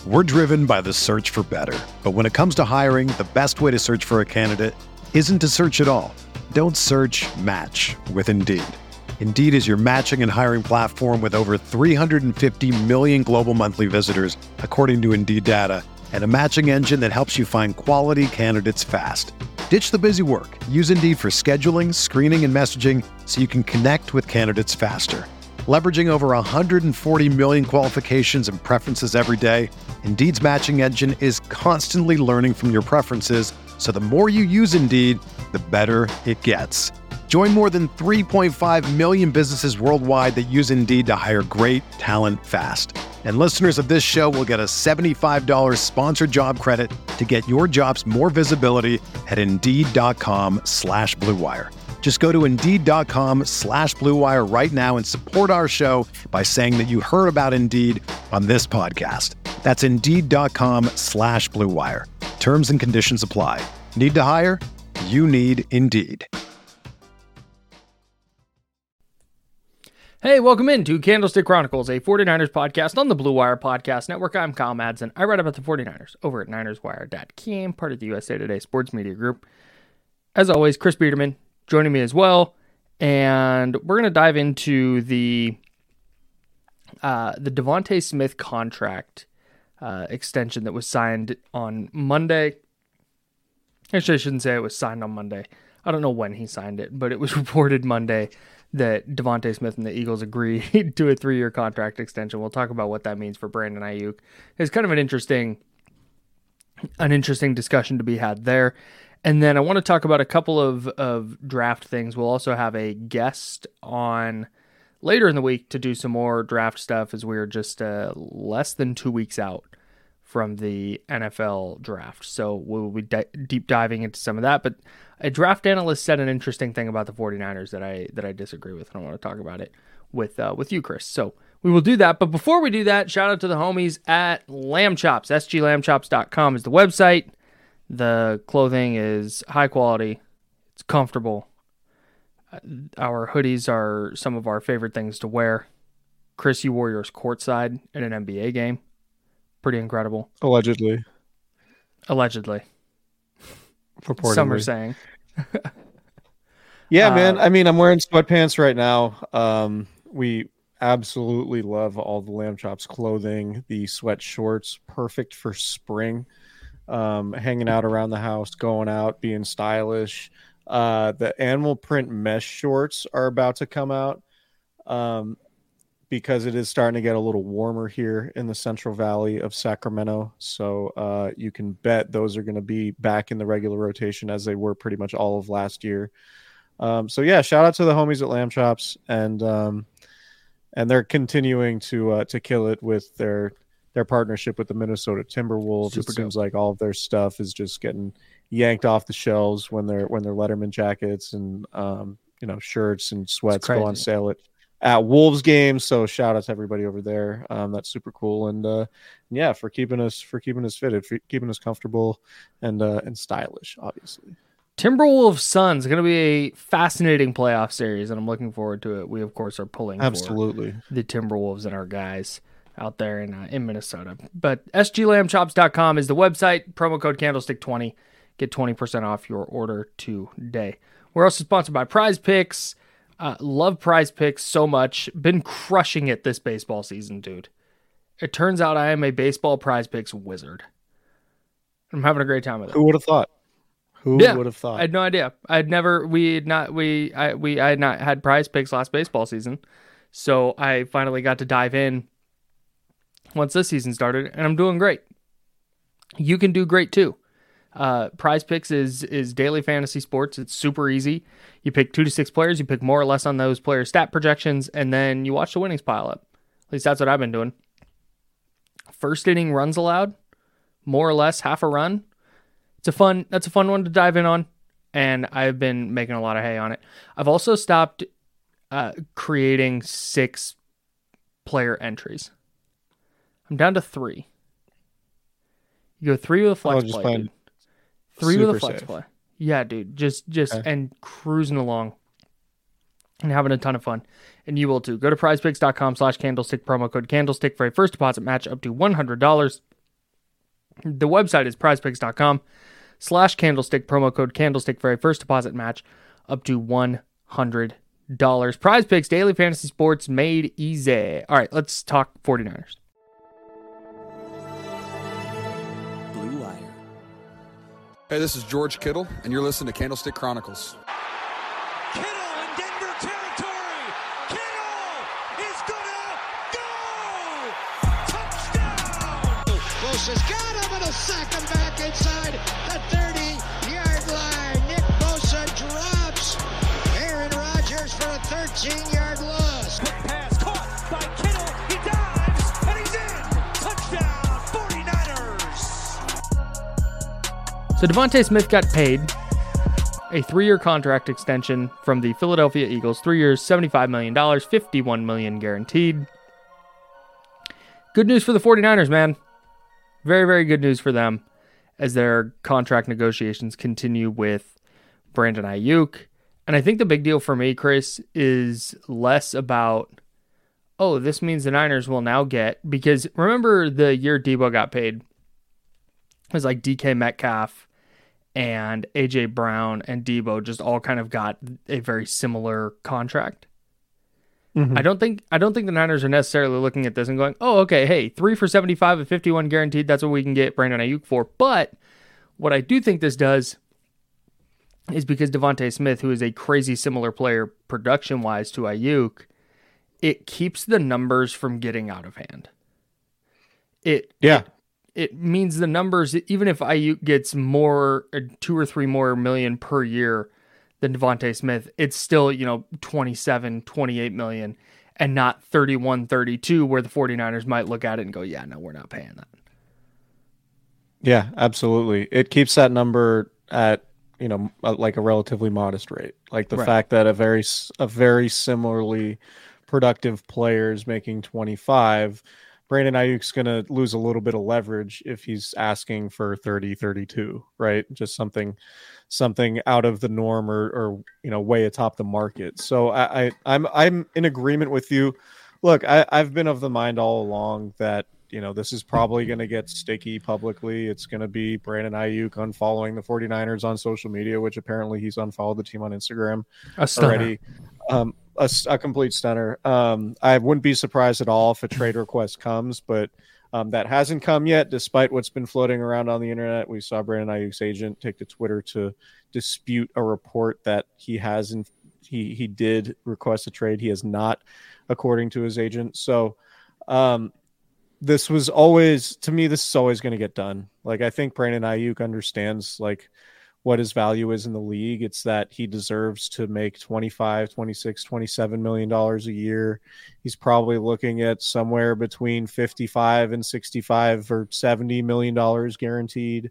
We're driven by the search for better. But when it comes to hiring, the best way to search for a candidate isn't to search at all. Don't search, match with Indeed. Indeed is your matching and hiring platform with over 350 million global monthly visitors, according to Indeed data, and a matching engine that helps you find quality candidates fast. Ditch the busy work. Use Indeed for scheduling, screening, and messaging so you can connect with candidates faster. Leveraging over 140 million qualifications and preferences every day, Indeed's matching engine is constantly learning from your preferences, so the more you use Indeed, the better it gets. Join more than 3.5 million businesses worldwide that use Indeed to hire great talent fast. And listeners of this show will get a $75 sponsored job credit to get your jobs more visibility at Indeed.com/Blue Wire. Just go to Indeed.com/Blue Wire right now and support our show by saying that you heard about Indeed on this podcast. That's Indeed.com/Blue Wire. Terms and conditions apply. Need to hire? You need Indeed. Hey, welcome into Candlestick Chronicles, a 49ers podcast on the Blue Wire Podcast Network. I'm Kyle Madsen. I write about the 49ers over at NinersWire.com, part of the USA Today Sports Media Group. As always, Chris Biederman joining me as well, and we're going to dive into the Devontae Smith contract extension that was signed on Monday. Actually, I shouldn't say it was signed on Monday. I don't know when he signed it, but it was reported Monday that Devontae Smith and the Eagles agreed to a 3-year contract extension. We'll talk about what that means for Brandon Ayuk. It's kind of an interesting discussion to be had there. And then I want to talk about a couple of draft things. We'll also have a guest on later in the week to do some more draft stuff, as we're just less than 2 weeks out from the NFL draft. So we'll be deep diving into some of that. But a draft analyst said an interesting thing about the 49ers that I disagree with, and I want to talk about it with you, Chris. So we will do that. But before we do that, shout out to the homies at Lamb Chops. SGLambchops.com is the website. The clothing is high quality. It's comfortable. Our hoodies are some of our favorite things to wear. Chris, you wore yours courtside in an NBA game. Pretty incredible. Allegedly. Purportedly. Some are saying. Yeah, man. I mean, I'm wearing sweatpants right now. We absolutely love all the Lamb Chops clothing. The sweat shorts, perfect for spring. Hanging out around the house, going out, being stylish. The animal print mesh shorts are about to come out because it is starting to get a little warmer here in the Central Valley of Sacramento. So you can bet those are going to be back in the regular rotation as they were pretty much all of last year. So yeah, shout out to the homies at Lamb Chops, and they're continuing to kill it with their partnership with the Minnesota Timberwolves. It seems like all of their stuff is just getting yanked off the shelves when their Letterman jackets and shirts and sweats go on sale at Wolves games. So shout out to everybody over there. That's super cool. And yeah, for keeping us fitted, for keeping us comfortable and stylish, obviously. Timberwolves Suns going to be a fascinating playoff series, and I'm looking forward to it. We of course are pulling for the Timberwolves and our guys out there in Minnesota. But SGLambchops.com is the website. Promo code Candlestick20. Get 20% off your order today. We're also sponsored by Prize Picks. Love Prize Picks so much. Been crushing it this baseball season, dude. It turns out I am a baseball Prize Picks wizard. I'm having a great time with it. Who would have thought? Who would have thought? I had no idea. I had not had Prize Picks last baseball season. So I finally got to dive in once this season started, and I'm doing great. You can do great too. Prize Picks is daily fantasy sports. It's super easy. You pick 2 to 6 players. You pick more or less on those players' stat projections, and then you watch the winnings pile up. At least that's what I've been doing. First inning runs allowed, more or less half a run. That's a fun one to dive in on, and I've been making a lot of hay on it. I've also stopped creating 6 player entries. I'm down to 3. You go 3 with a flex play, dude. 3 with a flex play. Yeah, dude. Just okay. And cruising along and having a ton of fun. And you will too. Go to prizepicks.com/candlestick, promo code candlestick for a first deposit match up to $100. The website is prizepicks.com/candlestick, promo code candlestick for a first deposit match up to $100. Prize Picks, daily fantasy sports made easy. All right, let's talk 49ers. Blue Wire. Hey, this is George Kittle, and you're listening to Candlestick Chronicles. Kittle in Denver territory. Kittle is gonna go! Touchdown! Close has got him, and a sack him back inside the 30-yard line. Nick Bosa drops. Aaron Rodgers for a 13-yard loss. Quick pass caught by Kittle. He dives, and he's in. Touchdown, 49ers. So Devontae Smith got paid a 3-year contract extension from the Philadelphia Eagles. 3 years, $75 million, $51 million guaranteed. Good news for the 49ers, man. Very, very good news for them as their contract negotiations continue with Brandon Ayuk. And I think the big deal for me, Chris, is less about, oh, this means the Niners will now get, because remember the year Debo got paid, it was like DK Metcalf and AJ Brown and Debo just all kind of got a very similar contract. Mhm. I don't think the Niners are necessarily looking at this and going, oh, okay, hey, 3 for 75 at 51 guaranteed. That's what we can get Brandon Ayuk for. But what I do think this does is because Devontae Smith, who is a crazy similar player production-wise to Ayuk, it keeps the numbers from getting out of hand. It means the numbers, even if Ayuk gets more, 2 or 3 more million per year than Devontae Smith, it's still, 27, 28 million and not 31, 32, where the 49ers might look at it and go, yeah, no, we're not paying that. Yeah, absolutely. It keeps that number at, like a relatively modest rate. Like the Right. fact that a very similarly productive player is making 25, Brandon Ayuk's going to lose a little bit of leverage if he's asking for 30, 32, right? Just something out of the norm or way atop the market. So I'm in agreement with you. Look, I've been of the mind all along that this is probably going to get sticky publicly. It's going to be Brandon Ayuk unfollowing the 49ers on social media, which apparently he's unfollowed the team on Instagram already. A complete stunner. I wouldn't be surprised at all if a trade request comes, but that hasn't come yet, despite what's been floating around on the internet. We saw Brandon Ayuk's agent take to Twitter to dispute a report that he did request a trade. He has not, according to his agent. So this is always going to get done. Like, I think Brandon Ayuk understands what his value is in the league. It's that he deserves to make 25, 26, 27 million dollars a year. He's probably looking at somewhere between 55 and 65 or 70 million dollars guaranteed.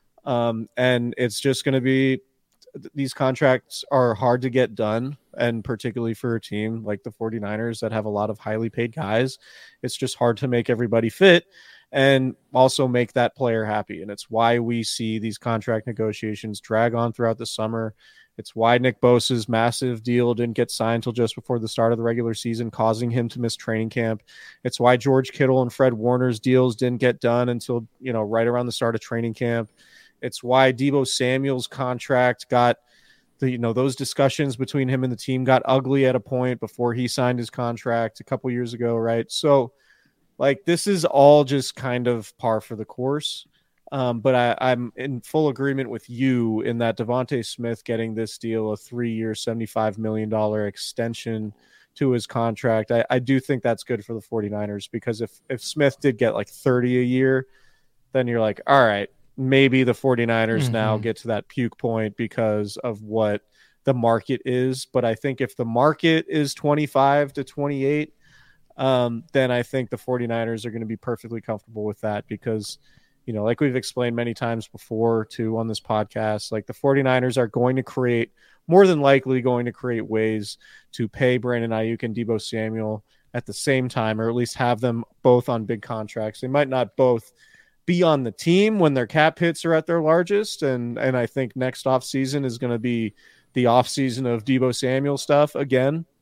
And it's just going to be, these contracts are hard to get done, and particularly for a team like the 49ers that have a lot of highly paid guys, it's just hard to make everybody fit and also make that player happy. And it's why we see these contract negotiations drag on throughout the summer. It's why Nick Bosa's massive deal didn't get signed until just before the start of the regular season, causing him to miss training camp. It's why George Kittle and Fred Warner's deals didn't get done until, right around the start of training camp. It's why Deebo Samuel's contract got those discussions between him and the team got ugly at a point before he signed his contract a couple years ago. Right. So this is all just kind of par for the course. But I'm in full agreement with you in that Devontae Smith getting this deal, a 3-year, $75 million extension to his contract. I do think that's good for the 49ers, because if Smith did get 30 a year, then you're like, all right, maybe the 49ers now get to that puke point because of what the market is. But I think if the market is 25 to 28, then I think the 49ers are going to be perfectly comfortable with that, because, like we've explained many times before too on this podcast, the 49ers are more than likely going to create ways to pay Brandon Ayuk and Deebo Samuel at the same time, or at least have them both on big contracts. They might not both be on the team when their cap hits are at their largest. And I think next offseason is going to be the offseason of Deebo Samuel stuff again.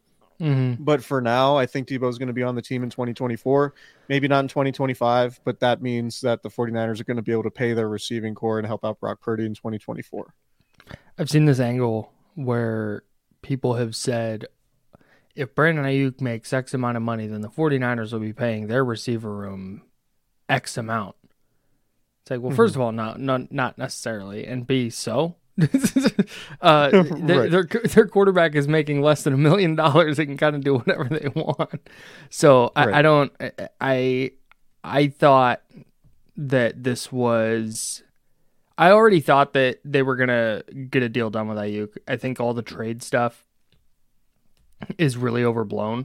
But for now, I think Debo's going to be on the team in 2024, maybe not in 2025, but that means that the 49ers are going to be able to pay their receiving core and help out Brock Purdy in 2024. I've seen this angle where people have said, if Brandon Ayuk makes X amount of money, then the 49ers will be paying their receiver room X amount. It's like, well, first of all, not necessarily, and B, so their quarterback is making less than $1 million. They can kind of do whatever they want. So I thought that this was. I already thought that they were gonna get a deal done with Ayuk. I think all the trade stuff is really overblown,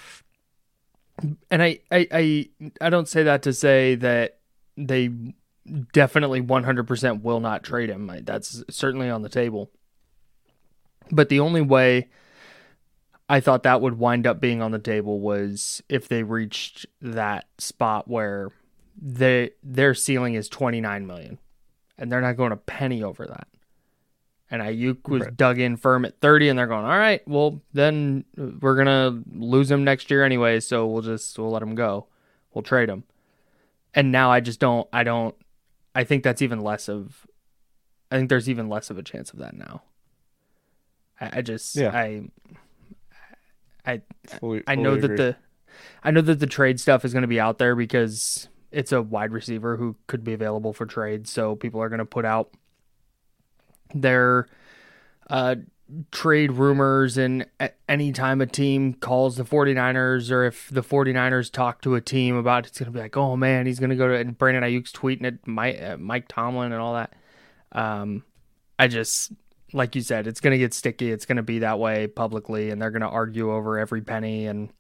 and I don't say that to say that they definitely 100% will not trade him. That's certainly on the table. But the only way I thought that would wind up being on the table was if they reached that spot where their ceiling is $29 million, and they're not going a penny over that. And Ayuk was dug in firm at 30, and they're going, all right, well, then we're going to lose him next year anyway, so we'll let him go. We'll trade him. And now I think that's even less of. I think there's even less of a chance of that now. I know that the trade stuff is going to be out there because it's a wide receiver who could be available for trade. So people are going to put out their trade rumors, and anytime a team calls the 49ers, or if the 49ers talk to a team about it, it's going to be like, oh man, he's going to go to, and Brandon Ayuk's tweeting at Mike Tomlin and all that. I just, like you said, it's going to get sticky. It's going to be that way publicly, and they're going to argue over every penny. And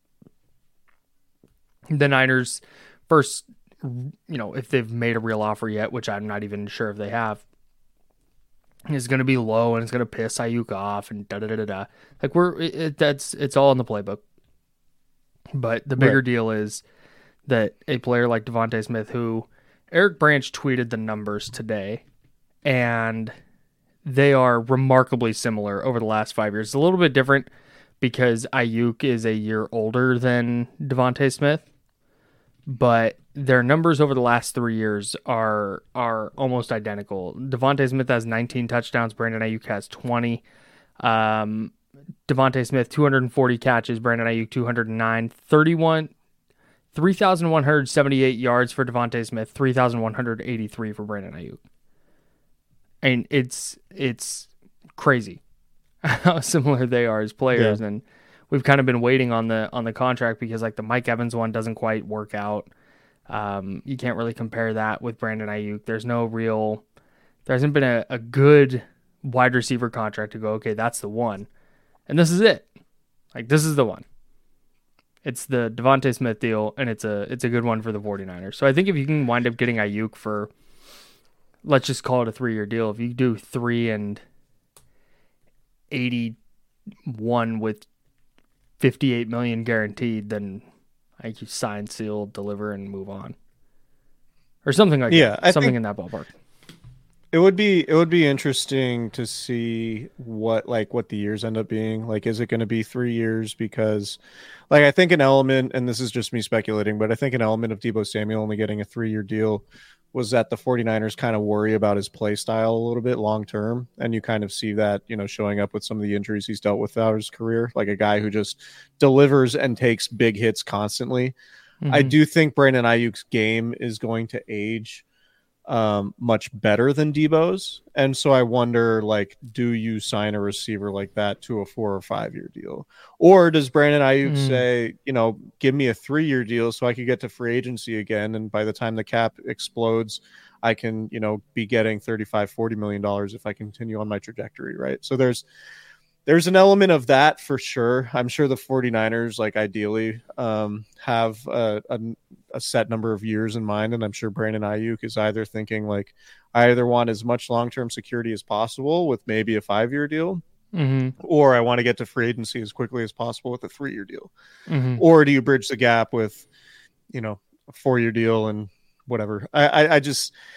the Niners first, if they've made a real offer yet, which I'm not even sure if they have, is going to be low, and it's going to piss Ayuk off, and da-da-da-da-da. Like, it's all in the playbook. But the bigger deal is that a player like Devontae Smith, who Eric Branch tweeted the numbers today, and they are remarkably similar over the last 5 years. It's a little bit different because Ayuk is a year older than Devontae Smith, but their numbers over the last 3 years are almost identical. Devontae Smith has 19 touchdowns. Brandon Ayuk has 20. Devontae Smith, 240 catches. Brandon Ayuk, 209. 3,178 yards for Devontae Smith. 3,183 for Brandon Ayuk. And it's crazy how similar they are as players. Yeah. And we've kind of been waiting on the contract because like the Mike Evans one doesn't quite work out. You can't really compare that with Brandon Ayuk. There hasn't been a good wide receiver contract to go, okay, that's the one. And this is it. Like, this is the one. It's the Devontae Smith deal, and it's a good one for the 49ers. So I think if you can wind up getting Ayuk for, let's just call it a 3-year deal. If you do 3 and 81 with 58 million guaranteed, then I think you sign, seal, deliver, and move on, or something like that. Something in that ballpark. It would be interesting to see what the years end up being. Like, is it going to be 3 years? Because, like, I think an element, and this is just me speculating, but I think an element of Deebo Samuel only getting a 3-year deal was that the 49ers kind of worry about his play style a little bit long term. And you kind of see that, showing up with some of the injuries he's dealt with throughout his career, like a guy who just delivers and takes big hits constantly. Mm-hmm. I do think Brandon Ayuk's game is going to age much better than Deebo's. And so I wonder, like, do you sign a receiver like that to a 4 or 5 year deal? Or does Brandon Ayuk say, give me a 3-year deal so I could get to free agency again, and by the time the cap explodes, I can, be getting $35-40 million if I continue on my trajectory, right? So there's an element of that for sure. I'm sure the 49ers, like, ideally have a set number of years in mind. And I'm sure Brandon Ayuk is either thinking, like, I either want as much long-term security as possible with maybe a 5-year deal, or I want to get to free agency as quickly as possible with a 3-year deal. Or do you bridge the gap with, a 4-year deal and whatever? I just,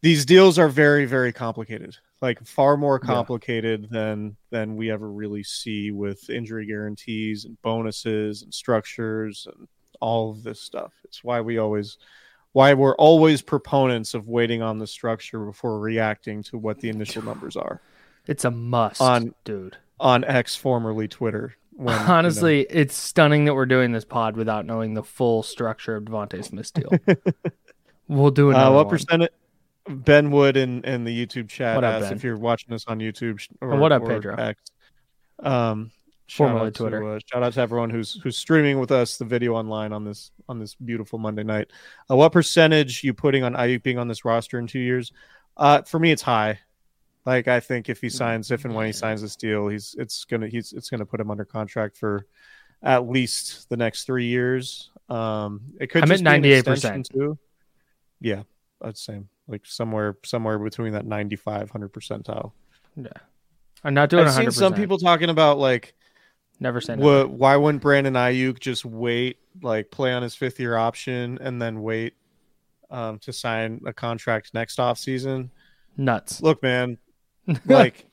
these deals are very, very complicated, like far more complicated than we ever really see with injury guarantees and bonuses and structures and all of this stuff. It's why we're always proponents of waiting on the structure before reacting to what the initial numbers are. It's a must, dude. On X, formerly Twitter. Honestly, it's stunning that we're doing this pod without knowing the full structure of Devontae Smith's deal. We'll do another what one. percentage? Ben Wood in the YouTube chat What up, asks Ben? if you're watching this on YouTube or what up, or Pedro? X. Formerly Twitter. Shout out to everyone who's streaming with us the video online on this beautiful Monday night. What percentage you putting on Ayuk being on this roster in 2 years? For me, it's high. Like, I think if and when he signs this deal, it's gonna put him under contract for at least the next 3 years. It could. I'm at 98% too. Yeah, I'd say like somewhere between that 95-100 percentile. Yeah, I'm not doing 100%. I've seen some people talking about like never say never. Why wouldn't Brandon Ayuk just wait, like play on his 5th-year option, and then wait to sign a contract next offseason? Nuts. Look, man. Like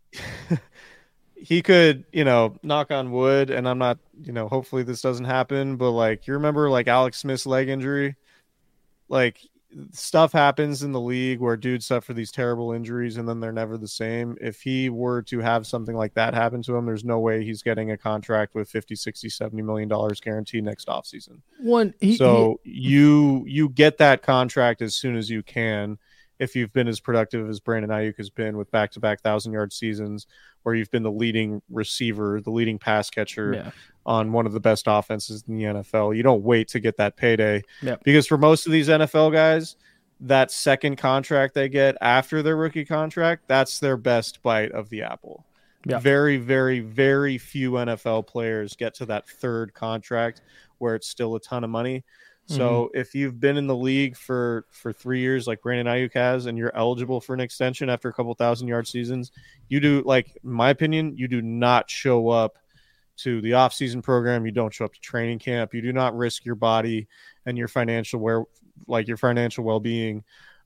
he could, knock on wood, and I'm not, hopefully this doesn't happen, but like, you remember like Alex Smith's leg injury? Like, stuff happens in the league where dudes suffer these terrible injuries and then they're never the same. If he were to have something like that happen to him, there's no way he's getting a contract with $50, $60, $70 million guaranteed next offseason. You get that contract as soon as you can. If you've been as productive as Brandon Ayuk has been with back-to-back 1,000-yard seasons, where you've been the leading receiver, the leading pass catcher on one of the best offenses in the NFL, you don't wait to get that payday. Because for most of these NFL guys, that second contract they get after their rookie contract, that's their best bite of the apple. Very, very, very few NFL players get to that third contract where it's still a ton of money. So if you've been in the league for 3 years, like Brandon Ayuk has, and you're eligible for an extension after a couple 1,000-yard seasons, you do, like, in my opinion, you do not show up to the off-season program. You don't show up to training camp. You do not risk your body and your financial well-being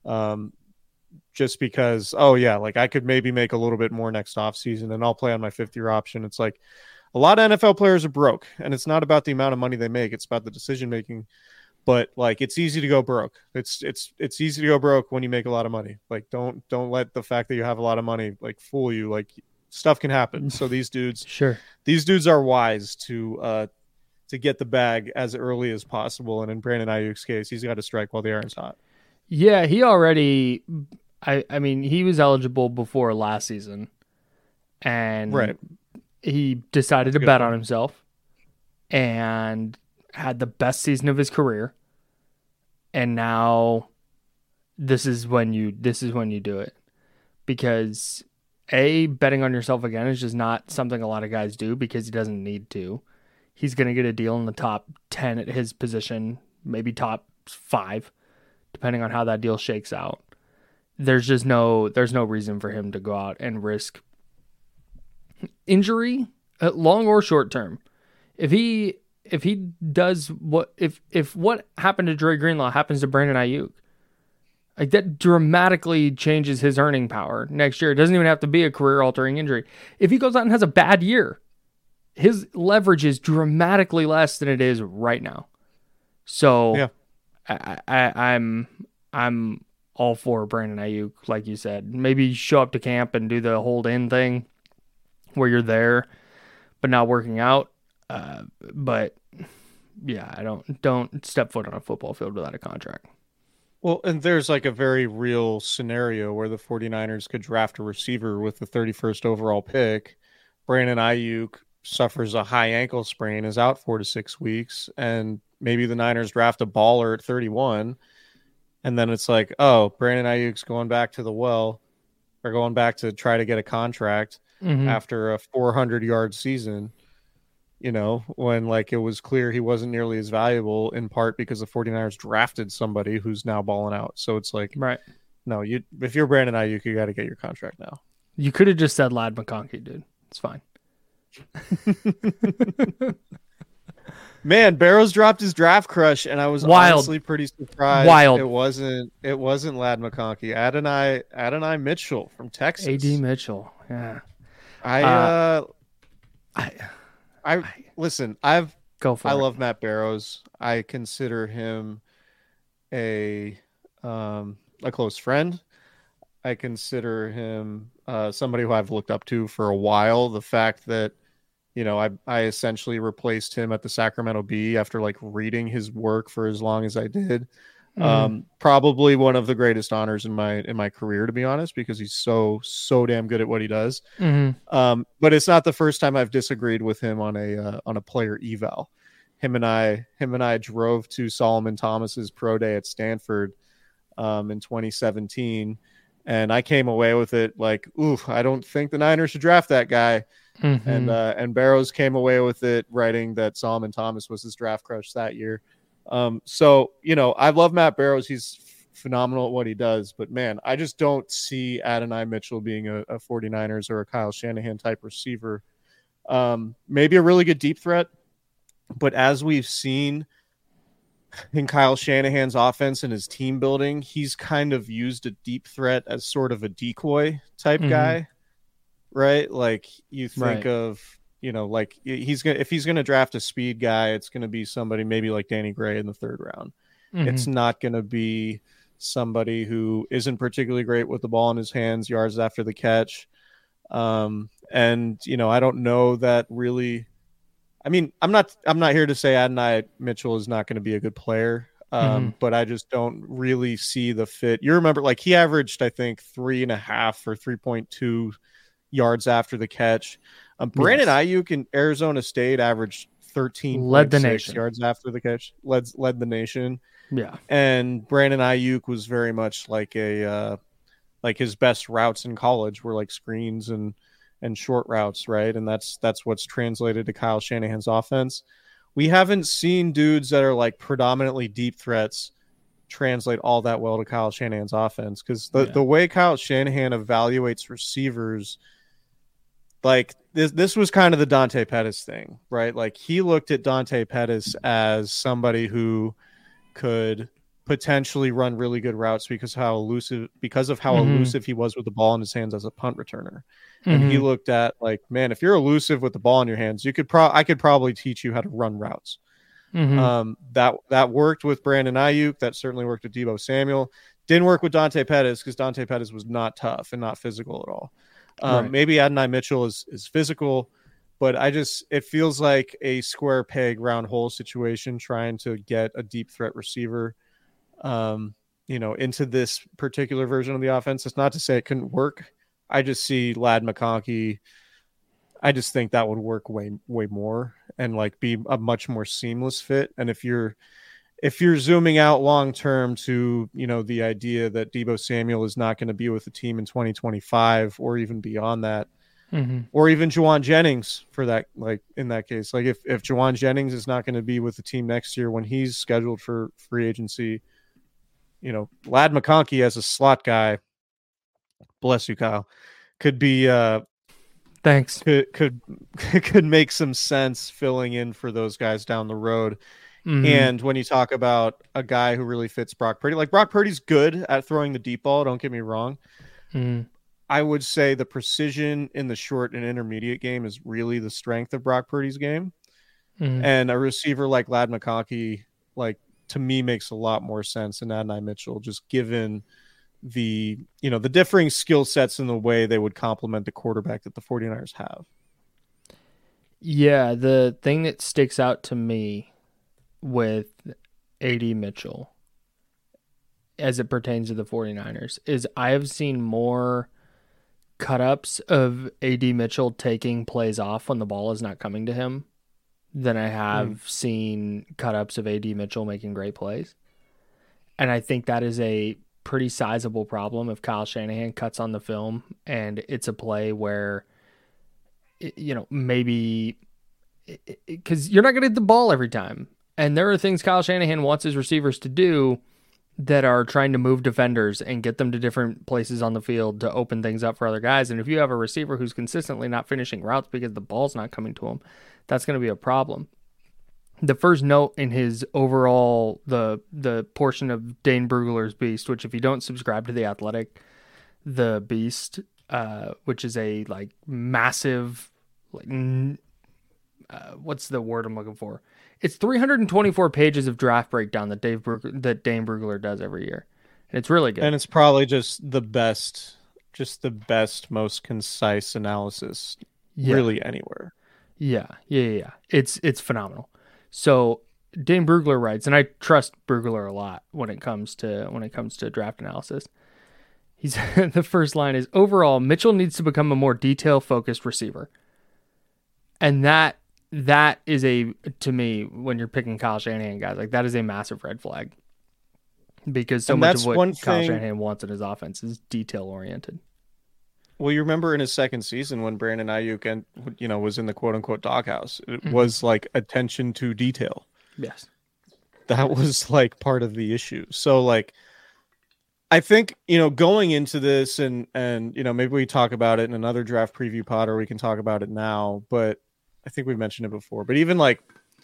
just because, I could maybe make a little bit more next off-season and I'll play on my 5th-year option. It's like a lot of NFL players are broke, and it's not about the amount of money they make. It's about the decision-making. But like, it's easy to go broke. It's easy to go broke when you make a lot of money. Like, don't let the fact that you have a lot of money like fool you. Like, stuff can happen. So these dudes are wise to get the bag as early as possible. And in Brandon Ayuk's case, he's got to strike while the iron's hot. Yeah, he already. I mean, he was eligible before last season, and he decided to bet on himself, and had the best season of his career. And now this is when you do it, because betting on yourself again is just not something a lot of guys do, because he doesn't need to. He's going to get a deal in the top 10 at his position, maybe top 5, depending on how that deal shakes out. There's no reason for him to go out and risk injury, long or short term. If he does if what happened to Dre Greenlaw happens to Brandon Ayuk, like, that dramatically changes his earning power next year. It doesn't even have to be a career-altering injury. If he goes out and has a bad year, his leverage is dramatically less than it is right now. So I'm all for Brandon Ayuk, like you said. Maybe show up to camp and do the hold in thing where you're there but not working out. But yeah, I don't step foot on a football field without a contract. Well, and there's like a very real scenario where the 49ers could draft a receiver with the 31st overall pick. Brandon Ayuk suffers a high ankle sprain, is out 4 to 6 weeks, and maybe the Niners draft a baller at 31, and then it's like, oh, Brandon Ayuk's going back to the well, or going back to try to get a contract after a 400-yard season. When like it was clear he wasn't nearly as valuable, in part because the 49ers drafted somebody who's now balling out. So it's like, no, if you're Brandon Ayuk, you got to get your contract now. You could have just said Ladd McConkey, dude. It's fine. Man, Barrows dropped his draft crush, and I was honestly pretty surprised. Wild. It wasn't Ladd McConkey. Adonai Mitchell from Texas. A.D. Mitchell. Yeah. Listen. Go for it. I love Matt Barrows. I consider him a close friend. I consider him somebody who I've looked up to for a while. The fact that, I essentially replaced him at the Sacramento Bee after like reading his work for as long as I did. Probably one of the greatest honors in my career, to be honest, because he's so damn good at what he does. But it's not the first time I've disagreed with him on a player eval. Him and I drove to Solomon Thomas's pro day at Stanford in 2017, and I came away with it like, ooh, I don't think the Niners should draft that guy. And Barrows came away with it writing that Solomon Thomas was his draft crush that year. So, I love Matt Barrows. He's phenomenal at what he does, but man, I just don't see Adonai Mitchell being a 49ers or a Kyle Shanahan type receiver. Maybe a really good deep threat, but as we've seen in Kyle Shanahan's offense and his team building, he's kind of used a deep threat as sort of a decoy type guy, right? Like you think of, like if he's gonna draft a speed guy, it's gonna be somebody maybe like Danny Gray in the third round. It's not gonna be somebody who isn't particularly great with the ball in his hands, yards after the catch. And I don't know that really. I mean, I'm not here to say Adonai Mitchell is not going to be a good player, but I just don't really see the fit. You remember, like he averaged, I think, 3.5 or 3.2 yards after the catch. Brandon Ayuk in Arizona State averaged 13.6 yards after the catch. Led the nation. Yeah, and Brandon Ayuk was very much like like his best routes in college were like screens and short routes, right? And that's what's translated to Kyle Shanahan's offense. We haven't seen dudes that are like predominantly deep threats translate all that well to Kyle Shanahan's offense, because the way Kyle Shanahan evaluates receivers, like this was kind of the Dante Pettis thing, right? Like he looked at Dante Pettis as somebody who could potentially run really good routes because of how elusive he was with the ball in his hands as a punt returner. And he looked at like, man, if you're elusive with the ball in your hands, I could probably teach you how to run routes. That worked with Brandon Ayuk. That certainly worked with Deebo Samuel. Didn't work with Dante Pettis because Dante Pettis was not tough and not physical at all. Maybe Adonai Mitchell is physical, but it feels like a square peg round hole situation trying to get a deep threat receiver into this particular version of the offense. It's not to say it couldn't work. I just see Ladd McConkey. I just think that would work way more and like be a much more seamless fit. And if you're zooming out long term to the idea that Deebo Samuel is not going to be with the team in 2025 or even beyond that, or even Juwan Jennings for that, like in that case, like if Juwan Jennings is not going to be with the team next year when he's scheduled for free agency, Ladd McConkey as a slot guy, bless you, Kyle, could be thanks. Could make some sense filling in for those guys down the road. And when you talk about a guy who really fits Brock Purdy, like Brock Purdy's good at throwing the deep ball, don't get me wrong. I would say the precision in the short and intermediate game is really the strength of Brock Purdy's game. And a receiver like Ladd McConkey, like to me, makes a lot more sense than Adonai Mitchell, just given the differing skill sets in the way they would complement the quarterback that the 49ers have. Yeah, the thing that sticks out to me with A.D. Mitchell as it pertains to the 49ers is I have seen more cut-ups of A.D. Mitchell taking plays off when the ball is not coming to him than I have seen cut-ups of A.D. Mitchell making great plays. And I think that is a pretty sizable problem if Kyle Shanahan cuts on the film and it's a play where, maybe because you're not going to get the ball every time. And there are things Kyle Shanahan wants his receivers to do that are trying to move defenders and get them to different places on the field to open things up for other guys. And if you have a receiver who's consistently not finishing routes because the ball's not coming to him, that's going to be a problem. the first note in his overall the portion of Dane Brugler's Beast, which if you don't subscribe to The Athletic, the Beast, which is a like massive, like what's the word I'm looking for? It's 324 pages of draft breakdown that Dane Brugler does every year, and it's really good. And it's probably just the best, most concise analysis, really anywhere. Yeah. It's phenomenal. So Dane Brugler writes, and I trust Brugler a lot when it comes to draft analysis. He's the first line is, overall, Mitchell needs to become a more detail-focused receiver. And that is to me, when you're picking Kyle Shanahan guys, like that is a massive red flag. Because so much of what Kyle Shanahan wants in his offense is detail-oriented. Well, you remember in his second season when Brandon Ayuk was in the quote-unquote doghouse, it was like attention to detail. Yes. That was like part of the issue. So like, I think, going into this and maybe we talk about it in another draft preview pod, or we can talk about it now, but I think we mentioned it before, but even like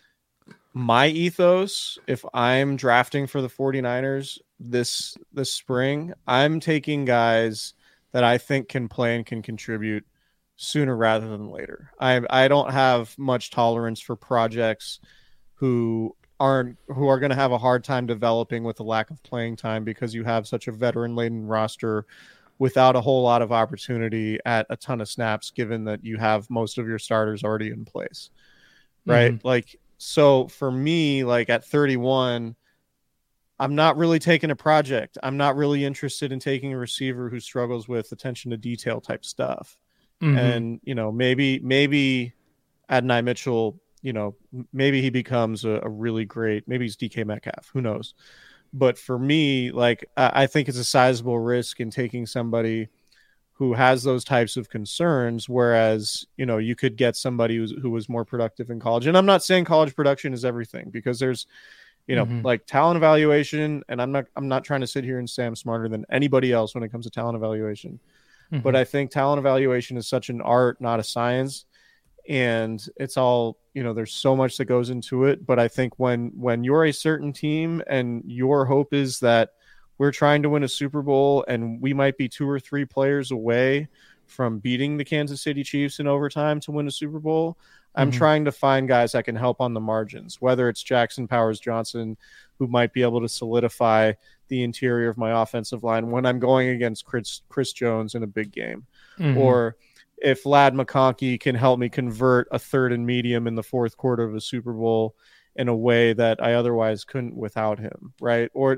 my ethos, if I'm drafting for the 49ers this spring, I'm taking guys that I think can play and can contribute sooner rather than later. I don't have much tolerance for projects who are going to have a hard time developing with a lack of playing time, because you have such a veteran-laden roster without a whole lot of opportunity at a ton of snaps, given that you have most of your starters already in place, right? Mm-hmm. Like, so for me, like at 31, I'm not really taking a project. I'm not really interested in taking a receiver who struggles with attention to detail type stuff. Mm-hmm. And, maybe Adonai Mitchell, maybe he becomes a really great, maybe he's DK Metcalf, who knows? But for me, like, I think it's a sizable risk in taking somebody who has those types of concerns, whereas, you could get somebody who was more productive in college. And I'm not saying college production is everything, because there's, like talent evaluation, and I'm not trying to sit here and say I'm smarter than anybody else when it comes to talent evaluation. Mm-hmm. But I think talent evaluation is such an art, not a science. And it's all, there's so much that goes into it. But I think when you're a certain team and your hope is that we're trying to win a Super Bowl and we might be 2 or 3 players away from beating the Kansas City Chiefs in overtime to win a Super Bowl, I'm trying to find guys that can help on the margins, whether it's Jackson Powers-Johnson, who might be able to solidify the interior of my offensive line when I'm going against Chris Jones in a big game, or if Ladd McConkey can help me convert a 3rd and medium in the 4th quarter of a Super Bowl in a way that I otherwise couldn't without him, right? Or,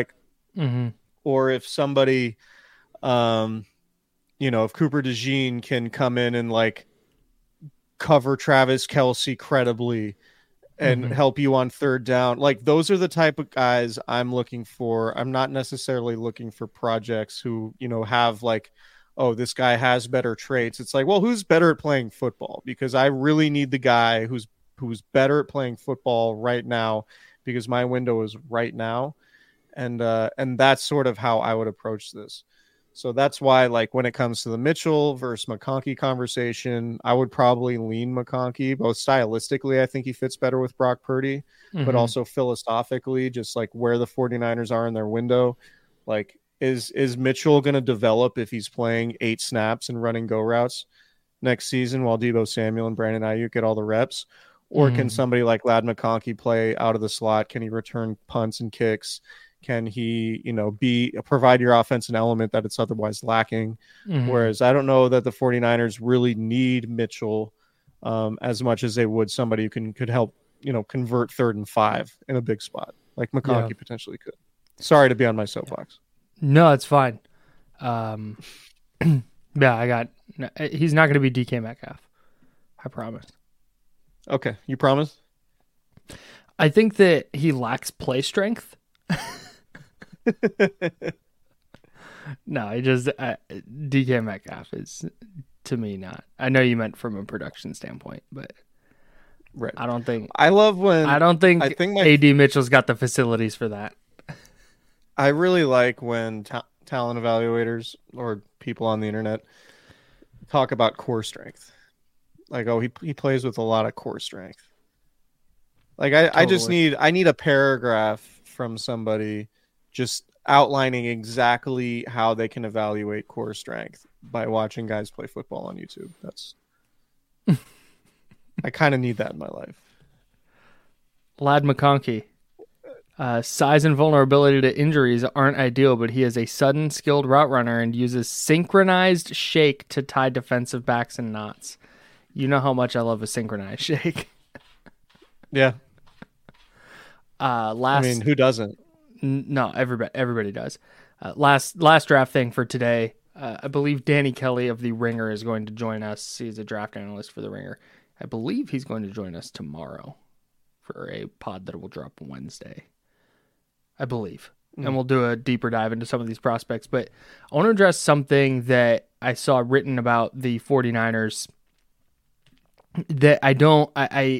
or if somebody, if Cooper DeJean can come in and like cover Travis Kelce credibly and help you on 3rd down, like those are the type of guys I'm looking for. I'm not necessarily looking for projects who, have like, oh, this guy has better traits. It's like, well, who's better at playing football? Because I really need the guy who's better at playing football right now, because my window is right now. And that's sort of how I would approach this. So that's why, like, when it comes to the Mitchell versus McConkey conversation, I would probably lean McConkey. Both stylistically, I think he fits better with Brock Purdy, but also philosophically, just like where the 49ers are in their window. Like, is Mitchell going to develop if he's playing 8 snaps and running go routes next season while Deebo Samuel and Brandon Ayuk get all the reps? Or can somebody like Ladd McConkey play out of the slot? Can he return punts and kicks? Can he, provide your offense an element that it's otherwise lacking? Whereas I don't know that the 49ers really need Mitchell as much as they would somebody who could help, convert 3rd and 5 in a big spot, like McConkey potentially could. Sorry to be on my soapbox. No, it's fine. He's not going to be DK Metcalf. I promise. Okay, you promise? I think that he lacks play strength. No, DK Metcalf is, to me, not. I know you meant from a production standpoint, but right. I don't think AD Mitchell's got the facilities for that. I really like when talent evaluators or people on the internet talk about core strength. Like, oh, he plays with a lot of core strength. Like I just need a paragraph from somebody just outlining exactly how they can evaluate core strength by watching guys play football on YouTube. That's I kind of need that in my life. Lad McConkey. Size and vulnerability to injuries aren't ideal, but he is a sudden, skilled route runner and uses synchronized shake to tie defensive backs in knots. You know how much I love a synchronized shake. Yeah. I mean, who doesn't? No, everybody does. Last draft thing for today. I believe Danny Kelly of The Ringer is going to join us. He's a draft analyst for The Ringer. I believe he's going to join us tomorrow for a pod that will drop Wednesday. I believe. And we'll do a deeper dive into some of these prospects. But I want to address something that I saw written about the 49ers that I don't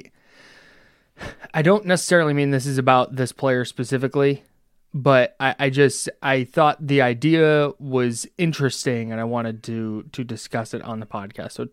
necessarily mean this is about this player specifically, but I thought the idea was interesting and I wanted to discuss it on the podcast. So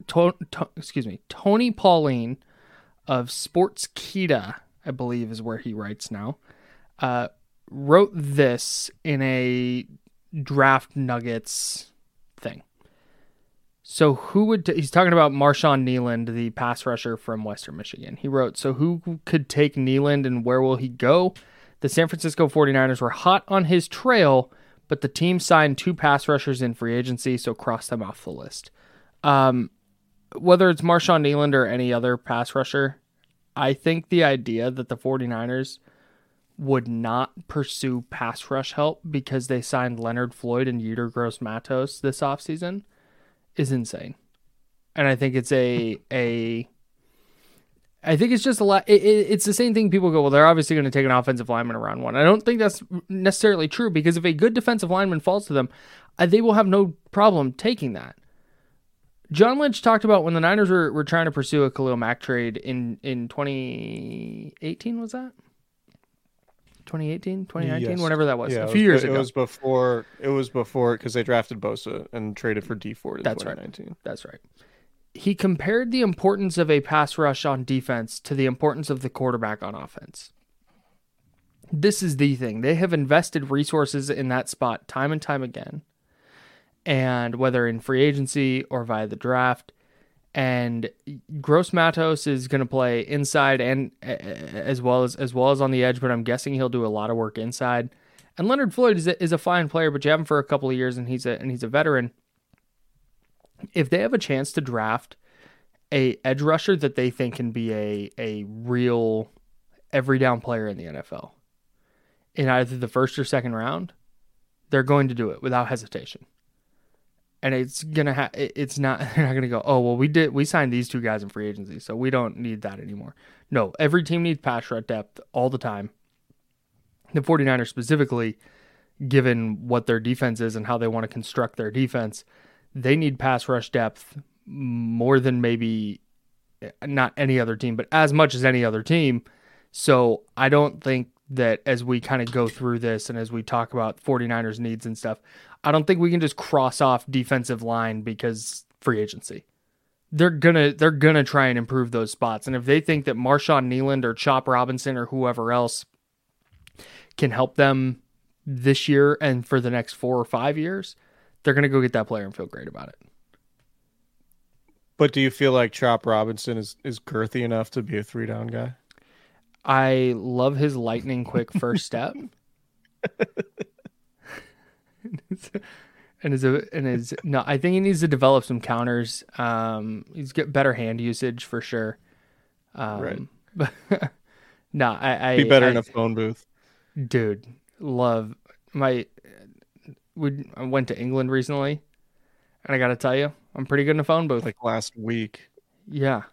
Tony Pauline of Sportskeeda, I believe is where he writes now, wrote this in a Draft Nuggets thing. So he's talking about Marshawn Kneeland, the pass rusher from Western Michigan. He wrote, so who could take Kneeland and where will he go? The San Francisco 49ers were hot on his trail, but the team signed 2 pass rushers in free agency, so cross them off the list. Whether it's Marshawn Kneeland or any other pass rusher, I think the idea that the 49ers would not pursue pass rush help because they signed Leonard Floyd and Yetur Gross-Matos this offseason is insane. And I think it's I think it's just a lot. It's the same thing. People go, well, they're obviously going to take an offensive lineman around one. I don't think that's necessarily true because if a good defensive lineman falls to them, they will have no problem taking that. John Lynch talked about when the Niners were trying to pursue a Khalil Mack trade in 2018, was that? 2018, 2019, yes. Whenever that was, a few years ago. It was before because they drafted Bosa and traded for D Ford in 2019. Right. That's right. He compared the importance of a pass rush on defense to the importance of the quarterback on offense. This is the thing. They have invested resources in that spot time and time again. And whether in free agency or via the draft, and Gross-Matos is going to play inside and as well as on the edge, but I'm guessing he'll do a lot of work inside. And Leonard Floyd is a fine player, but you have him for a couple of years, and he's a veteran. If they have a chance to draft a edge rusher that they think can be a real every down player in the NFL in either the first or second round, they're going to do it without hesitation. And it's gonna it's not they're not gonna go, oh well, we signed these 2 guys in free agency, so we don't need that anymore. No, every team needs pass rush depth all the time. The 49ers specifically, given what their defense is and how they want to construct their defense, they need pass rush depth more than maybe not any other team, but as much as any other team. So I don't think that as we kind of go through this and as we talk about 49ers needs and stuff, I don't think we can just cross off defensive line because free agency. They're gonna try and improve those spots. And if they think that Marshawn Kneeland or Chop Robinson or whoever else can help them this year and for the next 4 or 5 years, they're gonna go get that player and feel great about it. But do you feel like Chop Robinson is girthy enough to be a 3-down guy? I love his lightning quick first step. I think he needs to develop some counters. He's got better hand usage for sure. Right. But I be better in a phone booth. Dude, love I went to England recently, and I got to tell you, I'm pretty good in a phone booth. Like last week. Yeah.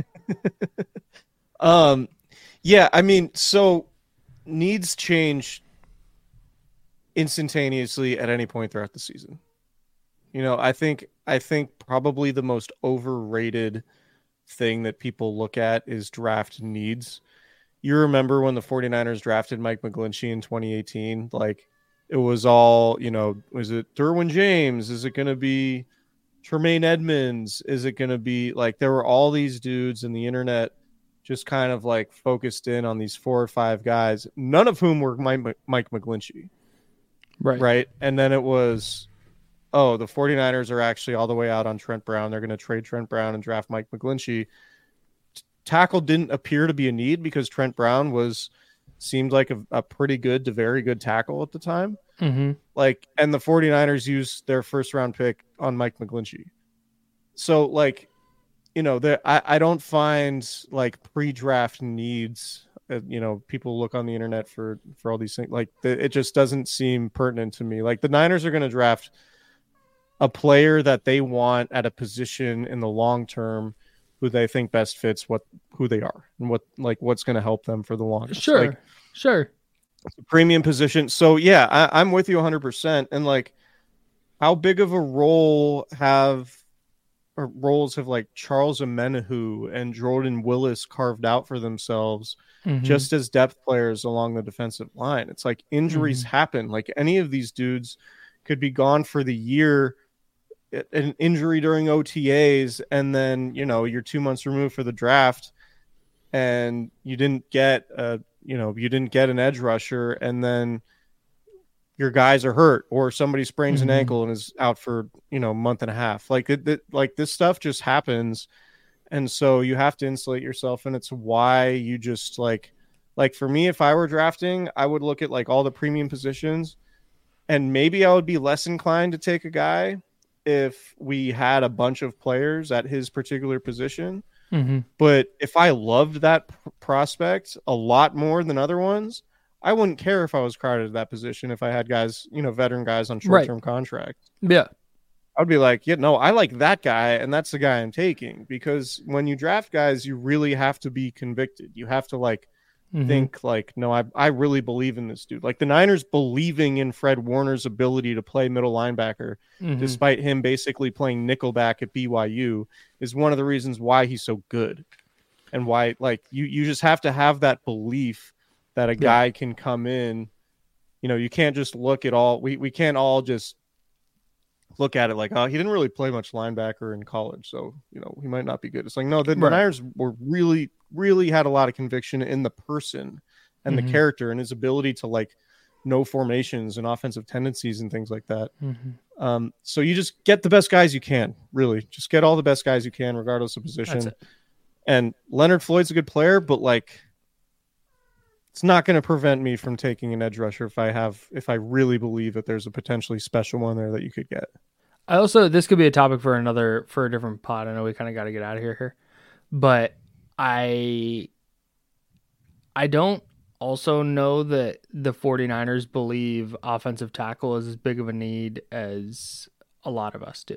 Yeah, I mean, so needs change instantaneously at any point throughout the season. You know, I think probably the most overrated thing that people look at is draft needs. You remember when the 49ers drafted Mike McGlinchey in 2018? Like, it was all, you know, was it Derwin James? Is it going to be Tremaine Edmonds? Is it going to be like, there were all these dudes and the internet just kind of like focused in on these 4 or 5 guys, none of whom were Mike McGlinchey. Right. And then it was, oh, the 49ers are actually all the way out on Trent Brown. They're going to trade Trent Brown and draft Mike McGlinchey. Tackle didn't appear to be a need because Trent Brown seemed like a pretty good to very good tackle at the time. Mm-hmm. Like, and the 49ers used their first round pick on Mike McGlinchey. So like, you know, I don't find like pre-draft needs. You know, people look on the internet for all these things. Like, it just doesn't seem pertinent to me. Like, the Niners are going to draft a player that they want at a position in the long term, who they think best fits who they are and what's going to help them for the long. Sure. It's a premium position. So yeah, I'm with you 100%. And like, how big of a roles have like Charles Omenihu and Jordan Willis carved out for themselves just as depth players along the defensive line? It's like injuries happen. Like, any of these dudes could be gone for the year, an injury during OTAs, and then, you know, you're 2 months removed for the draft and you didn't get an edge rusher, and then your guys are hurt, or somebody sprains an ankle and is out for, you know, a month and a half. Like, like this stuff just happens. And so you have to insulate yourself. And it's why you just like for me, if I were drafting, I would look at like all the premium positions, and maybe I would be less inclined to take a guy if we had a bunch of players at his particular position. But if I loved that prospect a lot more than other ones, I wouldn't care if I was crowded at that position. If I had guys, you know, veteran guys on short-term contracts. Yeah. I'd be like, yeah, no, I like that guy, and that's the guy I'm taking. Because when you draft guys, you really have to be convicted. You have to like think like, no, I really believe in this dude. Like, the Niners believing in Fred Warner's ability to play middle linebacker, despite him basically playing nickelback at BYU, is one of the reasons why he's so good. And why, like, you just have to have that belief that a guy can come in. You know, you can't just look at all. We can't all just look at it like, oh, he didn't really play much linebacker in college, so, you know, he might not be good. It's like, no, the Niners were really had a lot of conviction in the person and the character and his ability to like know formations and offensive tendencies and things like that. So you just get the best guys you can, really. Just get all the best guys you can, regardless of position. And Leonard Floyd's a good player, but like, it's not going to prevent me from taking an edge rusher if I really believe that there's a potentially special one there that you could get. This could be a topic for a different pod. I know we kind of got to get out of here, but I don't also know that the 49ers believe offensive tackle is as big of a need as a lot of us do.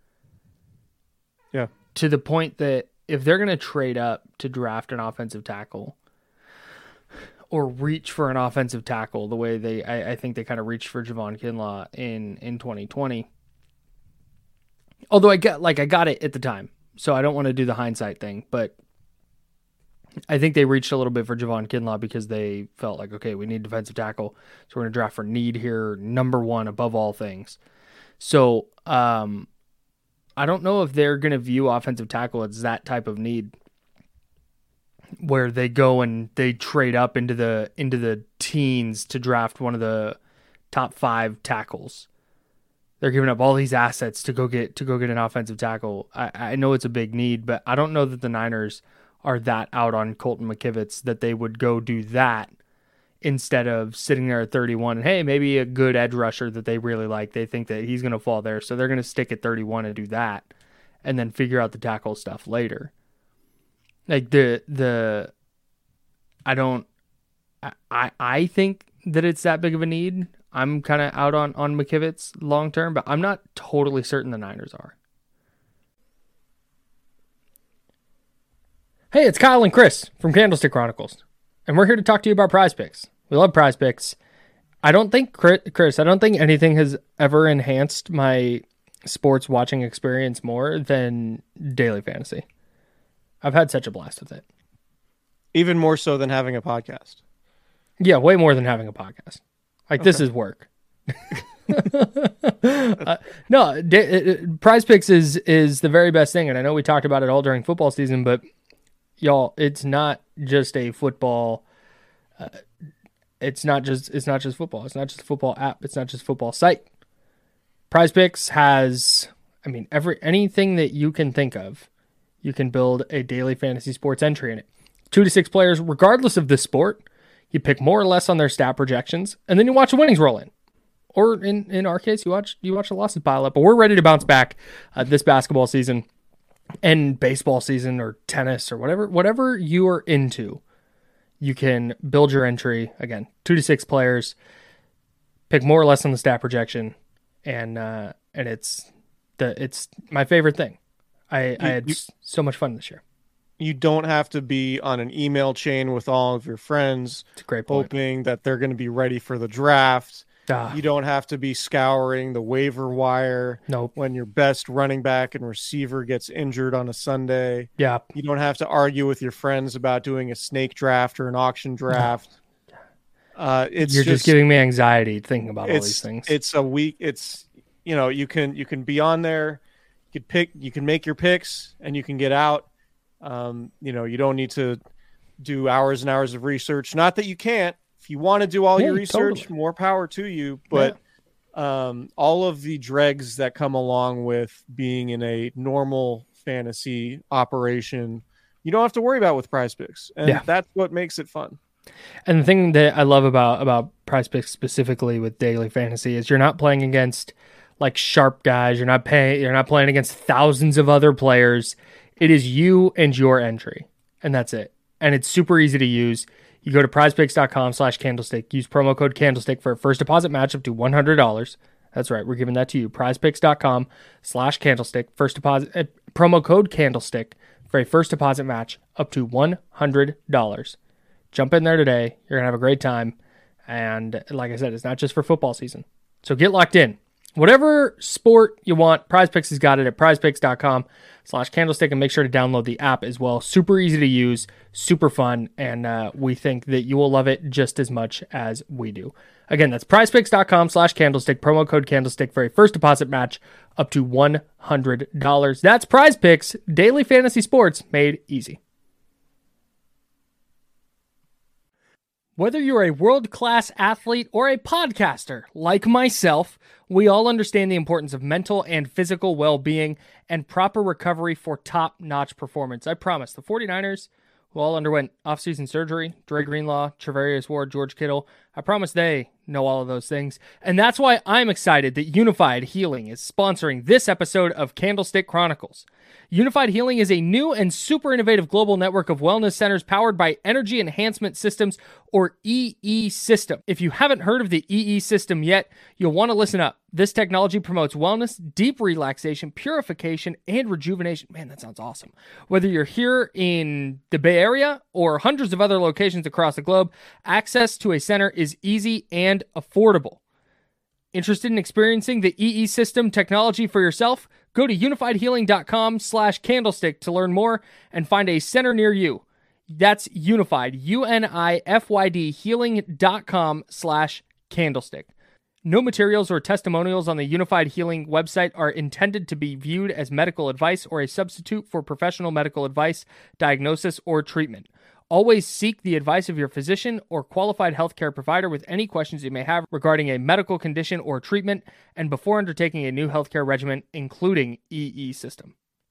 Yeah. To the point that if they're going to trade up to draft an offensive tackle or reach for an offensive tackle the way I think they kind of reached for Javon Kinlaw in 2020. Although I got it at the time, so I don't want to do the hindsight thing, but I think they reached a little bit for Javon Kinlaw because they felt like, okay, we need defensive tackle, so we're going to draft for need here, number one above all things. So I don't know if they're going to view offensive tackle as that type of need, where they go and they trade up into the teens to draft one of the top 5 tackles. They're giving up all these assets to go get an offensive tackle. I know it's a big need, but I don't know that the Niners are that out on Colton McKivitz that they would go do that instead of sitting there at 31 and, hey, maybe a good edge rusher that they really like. They think that he's going to fall there, so they're going to stick at 31 and do that and then figure out the tackle stuff later. Like I think that it's that big of a need. I'm kind of out on McKivitz long term, but I'm not totally certain the Niners are. Hey, it's Kyle and Chris from Candlestick Chronicles, and we're here to talk to you about Prize Picks. We love Prize Picks. I don't think, Chris, anything has ever enhanced my sports watching experience more than daily fantasy. I've had such a blast with it. Even more so than having a podcast. Yeah, way more than having a podcast. Like, this is work. Prize Picks is the very best thing, and I know we talked about it all during football season, but y'all, it's not just a football. It's not just football. It's not just a football app. It's not just a football site. PrizePicks has, anything that you can think of, you can build a daily fantasy sports entry in it. 2 to 6 players, regardless of the sport. You pick more or less on their stat projections, and then you watch the winnings roll in. Or in our case, you watch the losses pile up. But we're ready to bounce back this basketball season and baseball season or tennis or whatever you are into. You can build your entry, again, 2 to 6 players, pick more or less on the stat projection, and it's my favorite thing. I had so much fun this year. You don't have to be on an email chain with all of your friends, It's a great point. hoping that they're going to be ready for the draft. Ah. You don't have to be scouring the waiver wire Nope. when your best running back and receiver gets injured on a Sunday. Yeah. You don't have to argue with your friends about doing a snake draft or an auction draft. You're just giving me anxiety thinking about all these things. It's a week. It's, you can be on there. You can make your picks and you can get out. You don't need to do hours and hours of research. Not that you can't. If you want to do all your research, totally. more power to you. But all of the dregs that come along with being in a normal fantasy operation, you don't have to worry about with PrizePicks, and that's what makes it fun. And the thing that I love about PrizePicks specifically with daily fantasy is you're not playing against like sharp guys. You're not playing against thousands of other players. It is you and your entry, and that's it. And it's super easy to use. You go to prizepicks.com/candlestick. Use promo code candlestick for a first deposit match up to $100. That's right. We're giving that to you. prizepicks.com/candlestick. First deposit, promo code candlestick for a first deposit match up to $100. Jump in there today. You're going to have a great time. And like I said, it's not just for football season. So get locked in. Whatever sport you want, PrizePicks has got it at prizepicks.com/candlestick, and make sure to download the app as well. Super easy to use, super fun, and we think that you will love it just as much as we do. Again, that's prizepicks.com/candlestick, promo code candlestick for a first deposit match up to $100. That's PrizePicks, daily fantasy sports made easy. Whether you're a world-class athlete or a podcaster like myself, we all understand the importance of mental and physical well-being and proper recovery for top-notch performance. I promise, the 49ers, who all underwent off-season surgery, Dre Greenlaw, Travarius Ward, George Kittle, I promise they know all of those things. And that's why I'm excited that Unified Healing is sponsoring this episode of Candlestick Chronicles. Unified Healing is a new and super innovative global network of wellness centers powered by Energy Enhancement Systems, or EE System. If you haven't heard of the EE System yet, you'll want to listen up. This technology promotes wellness, deep relaxation, purification, and rejuvenation. Man, that sounds awesome. Whether you're here in the Bay Area or hundreds of other locations across the globe, access to a center is easy and affordable. Interested in experiencing the EE System technology for yourself? Go to unifiedhealing.com/candlestick to learn more and find a center near you. That's Unified, UNIFYD healing.com/candlestick. No materials or testimonials on the Unified Healing website are intended to be viewed as medical advice or a substitute for professional medical advice, diagnosis, or treatment. Always seek the advice of your physician or qualified healthcare provider with any questions you may have regarding a medical condition or treatment and before undertaking a new healthcare regimen, including EE System.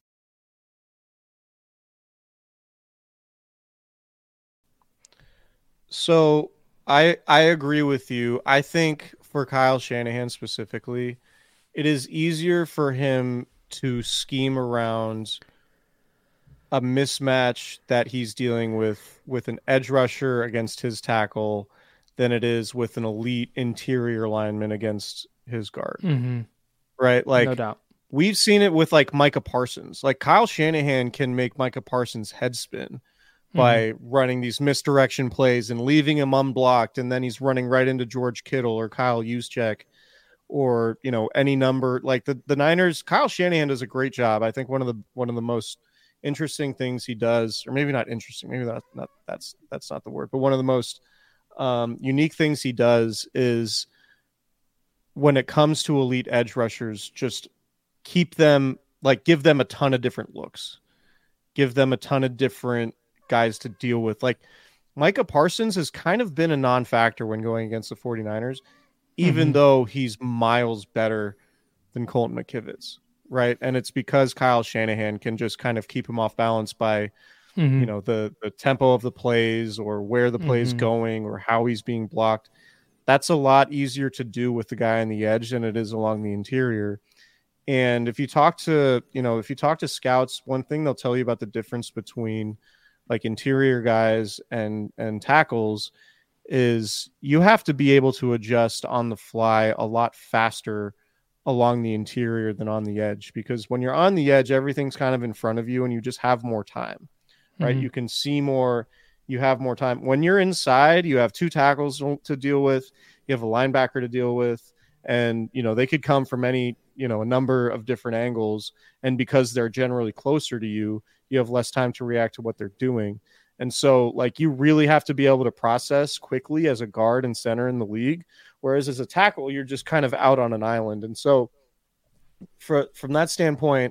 So I agree with you. I think for Kyle Shanahan specifically, it is easier for him to scheme around a mismatch that he's dealing with an edge rusher against his tackle than it is with an elite interior lineman against his guard. Mm-hmm. Right? Like, no doubt. We've seen it with like Micah Parsons. Like Kyle Shanahan can make Micah Parsons head spin by running these misdirection plays and leaving him unblocked, and then he's running right into George Kittle or Kyle Juszczyk or any number. Like the Niners, Kyle Shanahan does a great job. I think one of the most interesting things he does, or maybe not interesting, maybe that's not the word, but one of the most unique things he does is when it comes to elite edge rushers, just keep them, like, give them a ton of different looks, give them a ton of different guys to deal with. Like Micah Parsons has kind of been a non-factor when going against the 49ers, even though he's miles better than Colton McKivitz, right? And it's because Kyle Shanahan can just kind of keep him off balance by, you know, the tempo of the plays or where the play is going or how he's being blocked. That's a lot easier to do with the guy on the edge than it is along the interior. And if you talk to scouts, one thing they'll tell you about the difference between like interior guys and tackles is you have to be able to adjust on the fly a lot faster along the interior than on the edge, because when you're on the edge, everything's kind of in front of you and you just have more time, right? You can see more, you have more time. When you're inside, you have two tackles to deal with, you have a linebacker to deal with, and, you know, they could come from any, you know, a number of different angles. And because they're generally closer to you, you have less time to react to what they're doing. And so, like, you really have to be able to process quickly as a guard and center in the league. Whereas as a tackle, you're just kind of out on an island. And so from that standpoint,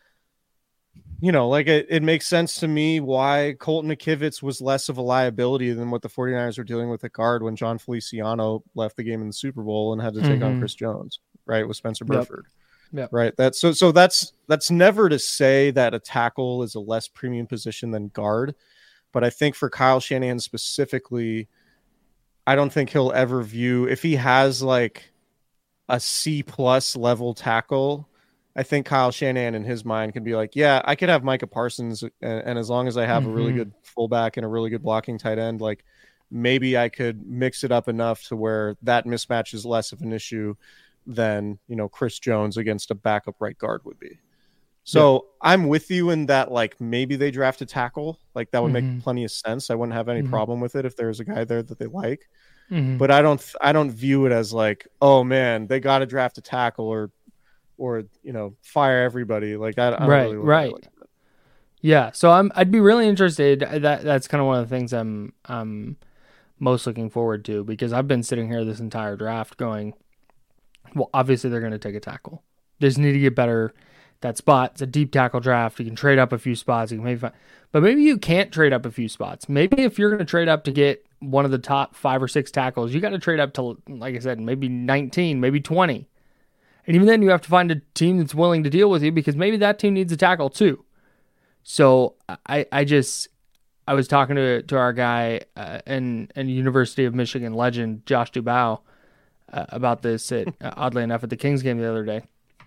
you know, like it makes sense to me why Colton McKivitz was less of a liability than what the 49ers were dealing with at guard when John Feliciano left the game in the Super Bowl and had to take on Chris Jones, right, with Spencer Burford. Yep. Right. That's never to say that a tackle is a less premium position than guard. But I think for Kyle Shanahan specifically, I don't think he'll ever view, if he has like a C+ level tackle, I think Kyle Shanahan in his mind can be like, yeah, I could have Micah Parsons, and as long as I have a really good fullback and a really good blocking tight end, like maybe I could mix it up enough to where that mismatch is less of an issue than, you know, Chris Jones against a backup right guard would be. So I'm with you in that, like, maybe they draft a tackle. Like, that would make plenty of sense. I wouldn't have any problem with it if there's a guy there that they like. But I don't view it as like, oh man, they got to draft a tackle or you know, fire everybody. Like, I don't really look at it like that. Yeah. So I'd be really interested. That's kind of one of the things I'm most looking forward to, because I've been sitting here this entire draft going, well, obviously they're going to take a tackle. They just need to get better. That spot, it's a deep tackle draft. You can trade up a few spots. You can maybe but maybe you can't trade up a few spots. Maybe if you're going to trade up to get one of the top 5 or 6 tackles, you got to trade up to, like I said, maybe 19, maybe 20. And even then you have to find a team that's willing to deal with you, because maybe that team needs a tackle too. So I was talking to our guy and University of Michigan legend, Josh Dubow, about this oddly enough at the Kings game the other day.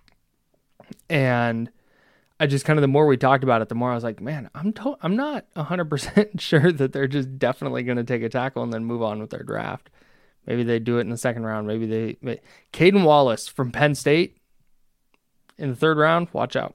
And I just kind of, the more we talked about it, the more I was like, man, I'm not 100% sure that they're just definitely going to take a tackle and then move on with their draft. Maybe they do it in the second round. Maybe Caden Wallace from Penn State in the 3rd round. Watch out.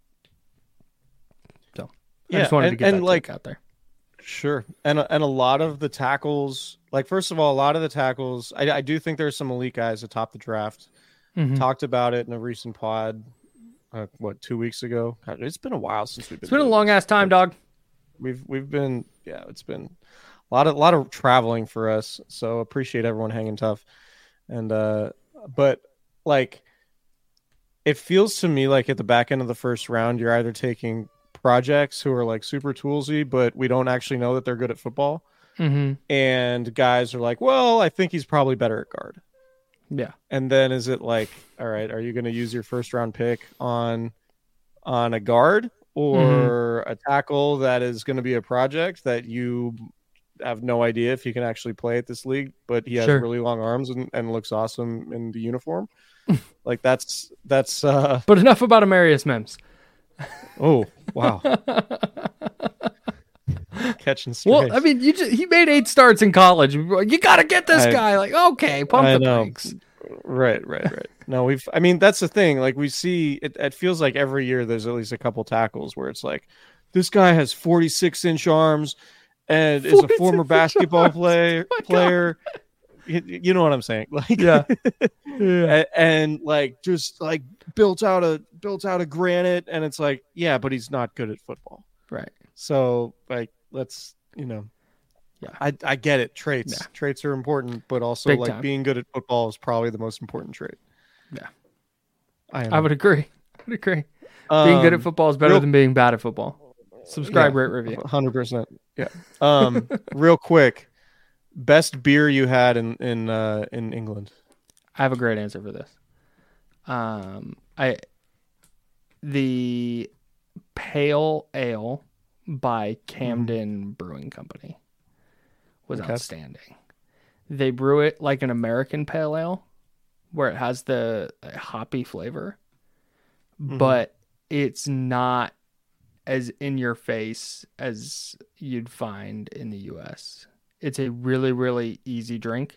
So I just wanted to get that take out there. Sure. And a lot of the tackles, like, first of all, a lot of the tackles, I do think there's some elite guys atop the draft. Talked about it in a recent pod. 2 weeks ago? God, it's been a while since we've been. It's been a long ass time, dog. We've been, yeah, it's been a lot of traveling for us. So appreciate everyone hanging tough. And but like, it feels to me like at the back end of the first round, you're either taking projects who are like super toolsy, but we don't actually know that they're good at football. And guys are like, well, I think he's probably better at guard. Yeah. And then is it like, all right, are you going to use your first round pick on a guard or a tackle that is going to be a project that you have no idea if he can actually play at this league, but he has really long arms and looks awesome in the uniform? Like that's But enough about Amarius Mims. Oh, wow. Catching strays. Well, I mean, he made 8 starts in college. You got to get this guy. Like, okay, pump the brakes. Right. No, that's the thing. Like, we see it feels like every year there's at least a couple tackles where it's like, this guy has 46-inch arms and is a former basketball player. You know what I'm saying? Like, yeah. And like, just like built out of granite, and it's like, yeah, but he's not good at football. Right. So like, let's, yeah, I get it. Traits are important, but also Big like time. being good at football is probably the most important trait. Yeah. I would agree. Being good at football is better than being bad at football. Subscribe, rate, review. 100%. Yeah. Real quick, best beer you had in England? I have a great answer for this. The Pale Ale by Camden Brewing Company was outstanding. They brew it like an American pale ale, where it has the hoppy flavor, but it's not as in your face as you'd find in the US. It's a really, really easy drink.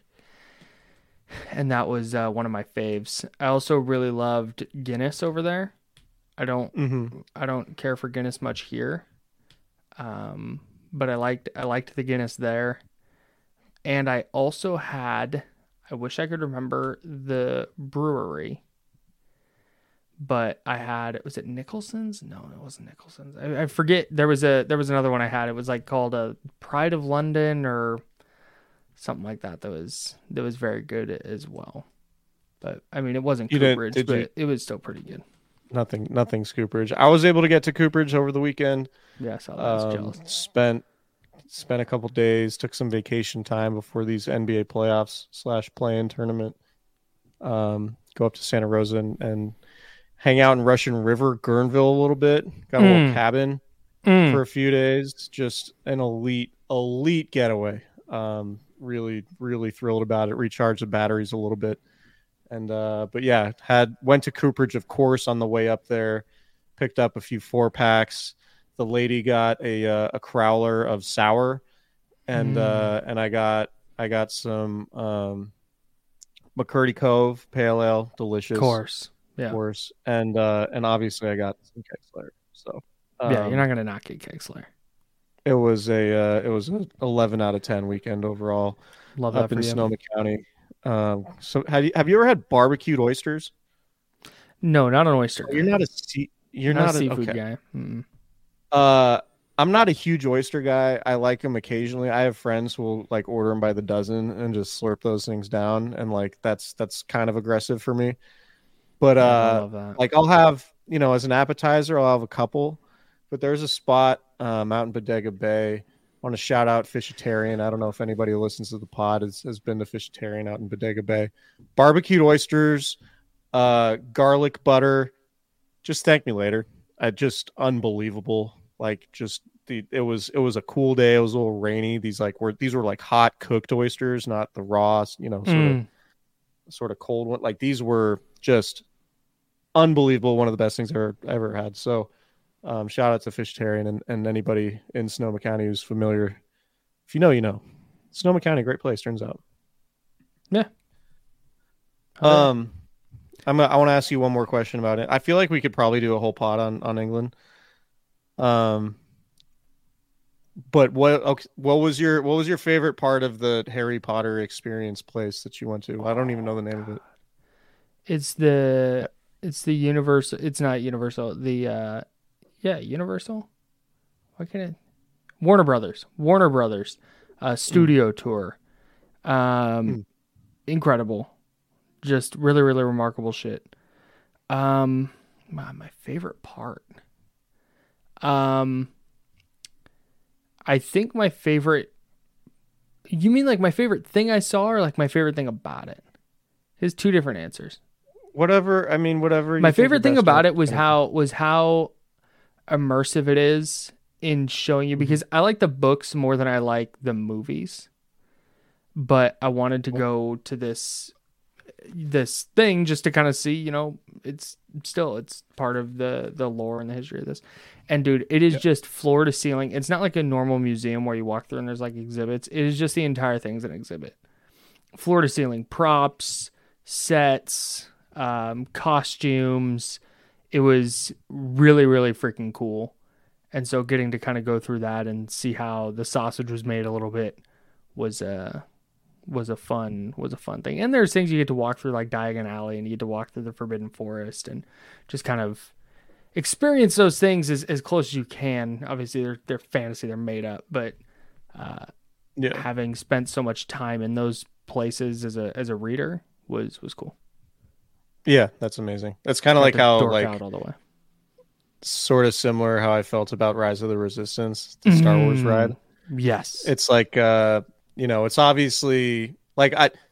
And that was one of my faves. I also really loved Guinness over there. I don't care for Guinness much here. But I liked the Guinness there. And I also had, I wish I could remember the brewery, but I had, was it Nicholson's? No, it wasn't Nicholson's. I forget. There was another one I had. It was like called a Pride of London or something like that. That was very good as well. But I mean, it wasn't Cooperage, but it was still pretty good. Nothing Cooperage. I was able to get to Cooperage over the weekend. Yeah, I saw that. I was jealous. Spent a couple days, took some vacation time before these NBA playoffs / play-in tournament. Go up to Santa Rosa and hang out in Russian River, Guerneville a little bit. Got a little cabin for a few days. Just an elite getaway. Really, really thrilled about it. Recharged the batteries a little bit. And but yeah, went to Cooperage, of course, on the way up there. Picked up a few 4-packs. The lady got a crowler of sour, and I got some McCurdy Cove Pale Ale, delicious, Of course, and obviously I got some Kexler. So yeah, you're not gonna not get Kexler. It was an 11 out of 10 weekekend overall. Love that up for in you. Sonoma County. So have you ever had barbecued oysters? No, not an oyster. You're not a seafood okay. guy. Mm-mm. I'm not a huge oyster guy. I like them occasionally. I have friends who will like order them by the dozen and just slurp those things down, and like that's kind of aggressive for me. But I love that. like I'll have, as an appetizer, I'll have a couple. But there's a spot out in Bodega Bay. I want to shout out Fishitarian. I don't know if anybody who listens to the pod has been to Fishitarian out in Bodega Bay. Barbecued oysters, garlic butter. Just thank me later. Just unbelievable. Like it was a cool day. It was a little rainy. These were like hot cooked oysters, not the raw, sort of cold one. Like these were just unbelievable. One of the best things I ever had. So shout out to Fishitarian and anybody in Sonoma County who's familiar. If you know, you know. Sonoma County, great place, turns out. Yeah. I want to ask you one more question about it. I feel like we could probably do a whole pod on England. But what was your favorite part of the Harry Potter experience place that you went to? I don't even know the name of it. It's the Universal. It's not Universal. Universal. Why can't it? Warner Brothers. Studio tour. Incredible. Just really, really remarkable shit. My favorite part. I think my favorite. You mean like my favorite thing I saw, or like my favorite thing about it? There's two different answers. Whatever. My favorite thing about it was how immersive it is in showing you, because I like the books more than I like the movies. But I wanted to go to this thing just to kind of see, it's part of the lore and the history of this. And dude, it is just floor to ceiling. It's not like a normal museum where you walk through and there's like exhibits. It is just the entire thing's an exhibit. Floor to ceiling, props, sets, costumes. It was really, really freaking cool. And so getting to kind of go through that and see how the sausage was made a little bit was a fun thing. And there's things you get to walk through, like Diagon Alley, and you get to walk through the Forbidden Forest and just kind of experience those things as close as you can. Obviously they're fantasy, they're made up, but having spent so much time in those places as a reader was cool. Yeah, that's amazing. That's kind of like how out all the way. sort of similar how I felt about Rise of the Resistance, the Star Wars ride. Yes. It's like it's obviously like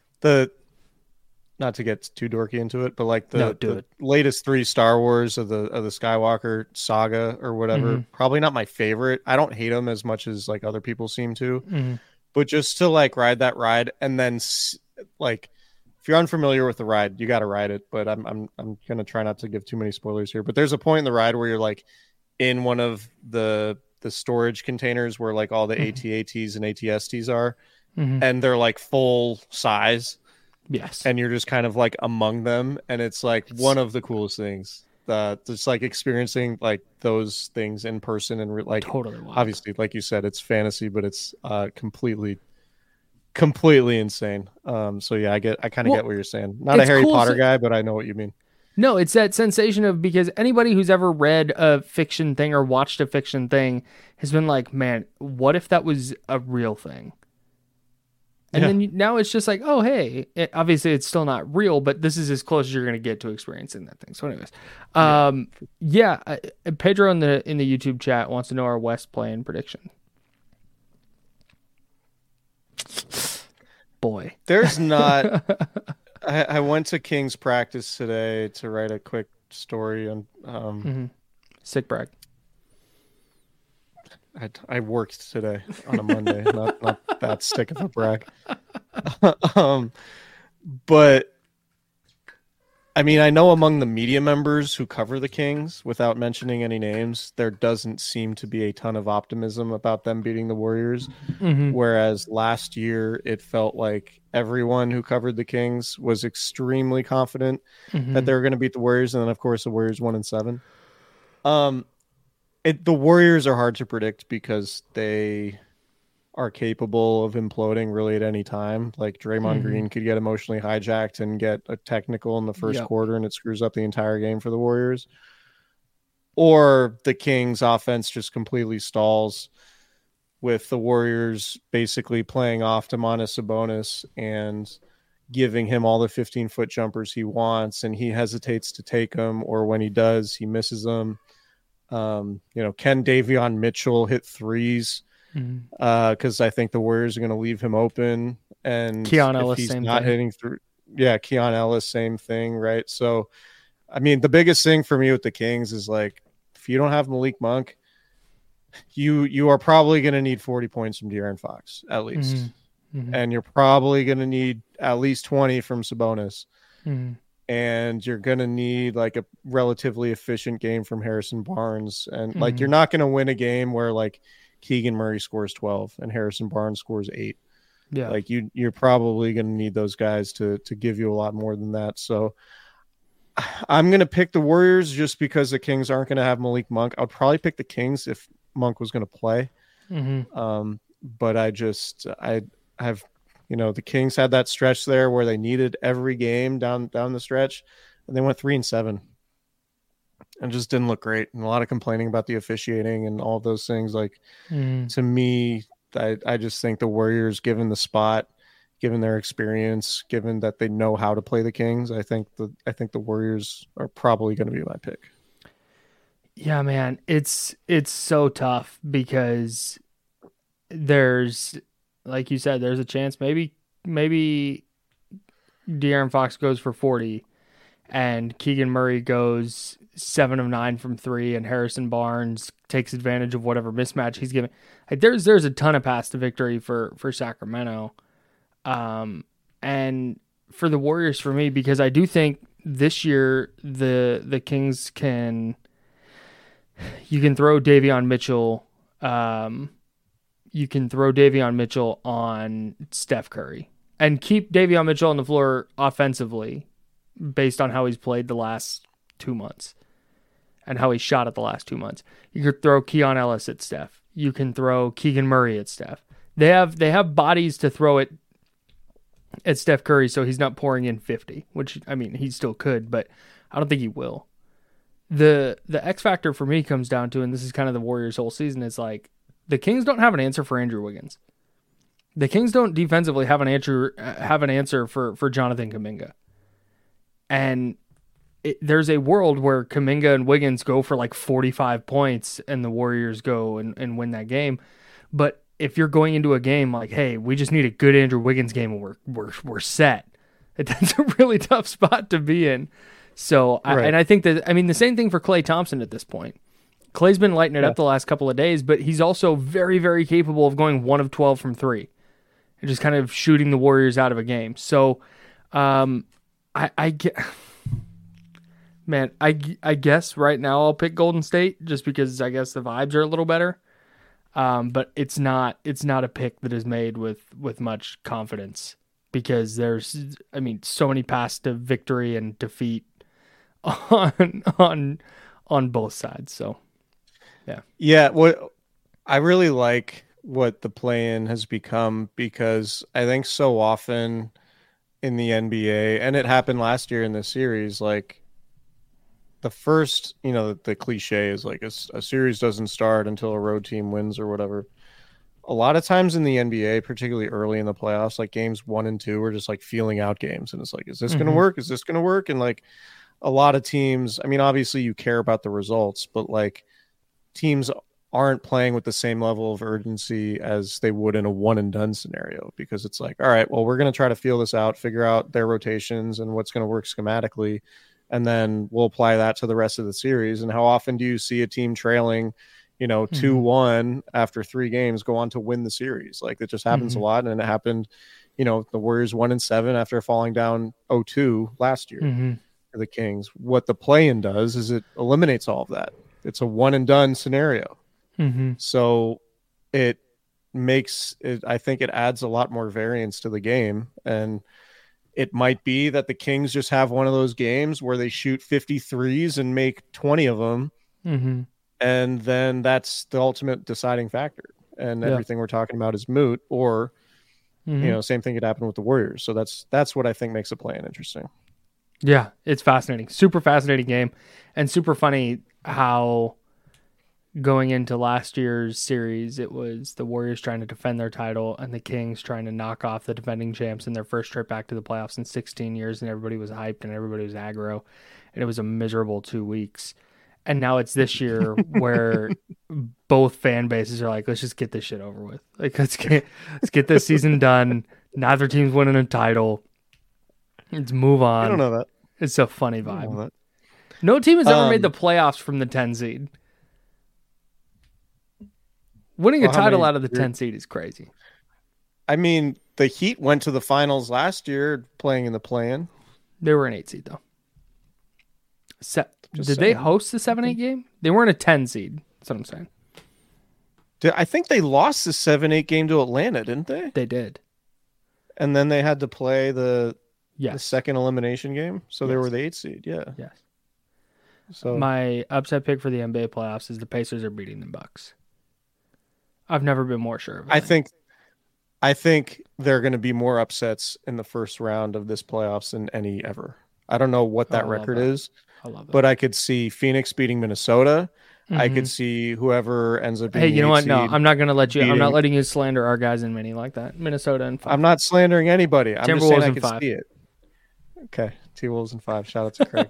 not to get too dorky into it, but like the latest 3 Star Wars of the Skywalker saga or whatever, probably not my favorite. I don't hate them as much as like other people seem to, but just to like ride that ride and then like if you're unfamiliar with the ride, you got to ride it. But I'm gonna try not to give too many spoilers here. But there's a point in the ride where you're like in one of the storage containers where like all the AT-ATs and AT-STs are, and they're like full size. Yes. And you're just kind of like among them. And it's like one of the coolest things. Just like experiencing like those things in person and like totally wild. Obviously, like you said, it's fantasy, but it's completely insane. So yeah, I kind of get what you're saying. Not a Harry Potter guy, but I know what you mean. No, it's that sensation of, because anybody who's ever read a fiction thing or watched a fiction thing has been like, man, what if that was a real thing? And then now it's just like, oh, hey, obviously it's still not real, but this is as close as you're going to get to experiencing that thing. So anyways, Pedro in the YouTube chat wants to know our West play-in prediction. Boy. There's not... I went to King's practice today to write a quick story on... Sick brag. I worked today on a Monday, not that stick of a brag. But I mean, I know among the media members who cover the Kings, without mentioning any names, there doesn't seem to be a ton of optimism about them beating the Warriors. Whereas last year, it felt like everyone who covered the Kings was extremely confident that they were going to beat the Warriors. And then, of course, the Warriors 1-7. The Warriors are hard to predict because they are capable of imploding really at any time. Like Draymond Green could get emotionally hijacked and get a technical in the first quarter and it screws up the entire game for the Warriors. Or the Kings offense just completely stalls with the Warriors basically playing off Domantas Sabonis and giving him all the 15-foot jumpers he wants, and he hesitates to take them, or when he does, he misses them. Can Davion Mitchell hit threes? Because I think the Warriors are going to leave him open, and Keon if Ellis, he's same not thing. hitting through. Yeah, Keon Ellis, same thing, right? So, I mean, the biggest thing for me with the Kings is like, if you don't have Malik Monk, you are probably going to need 40 points from De'Aaron Fox at least, and you're probably going to need at least 20 from Sabonis. And you're going to need like a relatively efficient game from Harrison Barnes. And like, you're not going to win a game where like Keegan Murray scores 12 and Harrison Barnes scores 8. Yeah. Like you're probably going to need those guys to give you a lot more than that. So I'm going to pick the Warriors just because the Kings aren't going to have Malik Monk. I'd probably pick the Kings if Monk was going to play. But I have, the Kings had that stretch there where they needed every game down the stretch, and they went 3-7 and just didn't look great. And a lot of complaining about the officiating and all those things. Like to me, I just think the Warriors, given the spot, given their experience, given that they know how to play the Kings, I think the Warriors are probably going to be my pick. Yeah, man, it's so tough because there's, like you said, there's a chance maybe De'Aaron Fox goes for 40 and Keegan Murray goes 7 of 9 from 3 and Harrison Barnes takes advantage of whatever mismatch he's given. Like, there's a ton of paths to victory for Sacramento. And for the Warriors, for me, because I do think this year the Kings you can throw Davion Mitchell on Steph Curry and keep Davion Mitchell on the floor offensively based on how he's played the last 2 months and how he shot it the last 2 months. You could throw Keon Ellis at Steph. You can throw Keegan Murray at Steph. They have bodies to throw it at Steph Curry, so he's not pouring in 50, which, I mean, he still could, but I don't think he will. The X factor for me comes down to, and this is kind of the Warriors' whole season, is like, the Kings don't have an answer for Andrew Wiggins. The Kings don't defensively have an answer for Jonathan Kuminga. And there's a world where Kuminga and Wiggins go for like 45 points and the Warriors go and win that game. But if you're going into a game like, hey, we just need a good Andrew Wiggins game and we're set, that's a really tough spot to be in. So, Right. I think that, the same thing for Klay Thompson at this point. Clay's been lighting it up the last couple of days, but he's also very, very capable of going 1 of 12 from 3 and just kind of shooting the Warriors out of a game. So, I guess right now I'll pick Golden State just because I guess the vibes are a little better. But it's not a pick that is made with much confidence because there's, so many paths to victory and defeat on both sides. So, yeah. Yeah, what I really like what the play-in has become, because I think so often in the NBA, and it happened last year in this series, like the first, the cliche is like a series doesn't start until a road team wins or whatever. A lot of times in the NBA, particularly early in the playoffs, like games 1 and 2 are just like feeling out games. And it's like, is this going to work? Is this going to work? And like a lot of teams, obviously you care about the results, but like teams aren't playing with the same level of urgency as they would in a one and done scenario, because it's like, all right, well, we're going to try to feel this out, figure out their rotations and what's going to work schematically. And then we'll apply that to the rest of the series. And how often do you see a team trailing, 2-1 after 3 games go on to win the series? Like that just happens a lot. And it happened, the Warriors 1-7 after falling down 0-2 last year for the Kings. What the play-in does is it eliminates all of that. It's a one and done scenario. So it makes it, I think it adds a lot more variance to the game. And it might be that the Kings just have one of those games where they shoot 53s and make 20 of them. And then that's the ultimate deciding factor. And everything we're talking about is moot, or, same thing could happen with the Warriors. So that's what I think makes a play-in interesting. Yeah, it's fascinating. Super fascinating game, and super funny how going into last year's series, it was the Warriors trying to defend their title and the Kings trying to knock off the defending champs in their first trip back to the playoffs in 16 years, and everybody was hyped and everybody was aggro, and it was a miserable 2 weeks. And now it's this year where both fan bases are like, let's just get this shit over with. Like, let's get this season done. Neither team's winning a title. Let's move on. I don't know that. It's a funny vibe. No team has ever made the playoffs from the 10 seed. Winning a title out of the 10 seed is crazy. The Heat went to the finals last year playing in the play-in. They were an 8 seed, though. Did they host the 7-8 game? They weren't a 10 seed. That's what I'm saying. I think they lost the 7-8 game to Atlanta, didn't they? They did. And then they had to play the Yes. the second elimination game. So they Yes. were the 8 seed. Yeah. Yes. So My upset pick for the NBA playoffs is the Pacers are beating the Bucks. I've never been more sure of it. I think there are going to be more upsets in the first round of this playoffs than any ever. I don't know what that record is, I love that. but I could see Phoenix beating Minnesota. I could see whoever ends up being Hey, you know the 8 what? No, seed I'm not going to let you. I'm not beating- letting you slander our guys in many like that. Minnesota and 5. I'm not slandering anybody. I'm just saying Timberwolves I in could 5. see it. Okay, T-Wolves in 5. Shout out to Craig.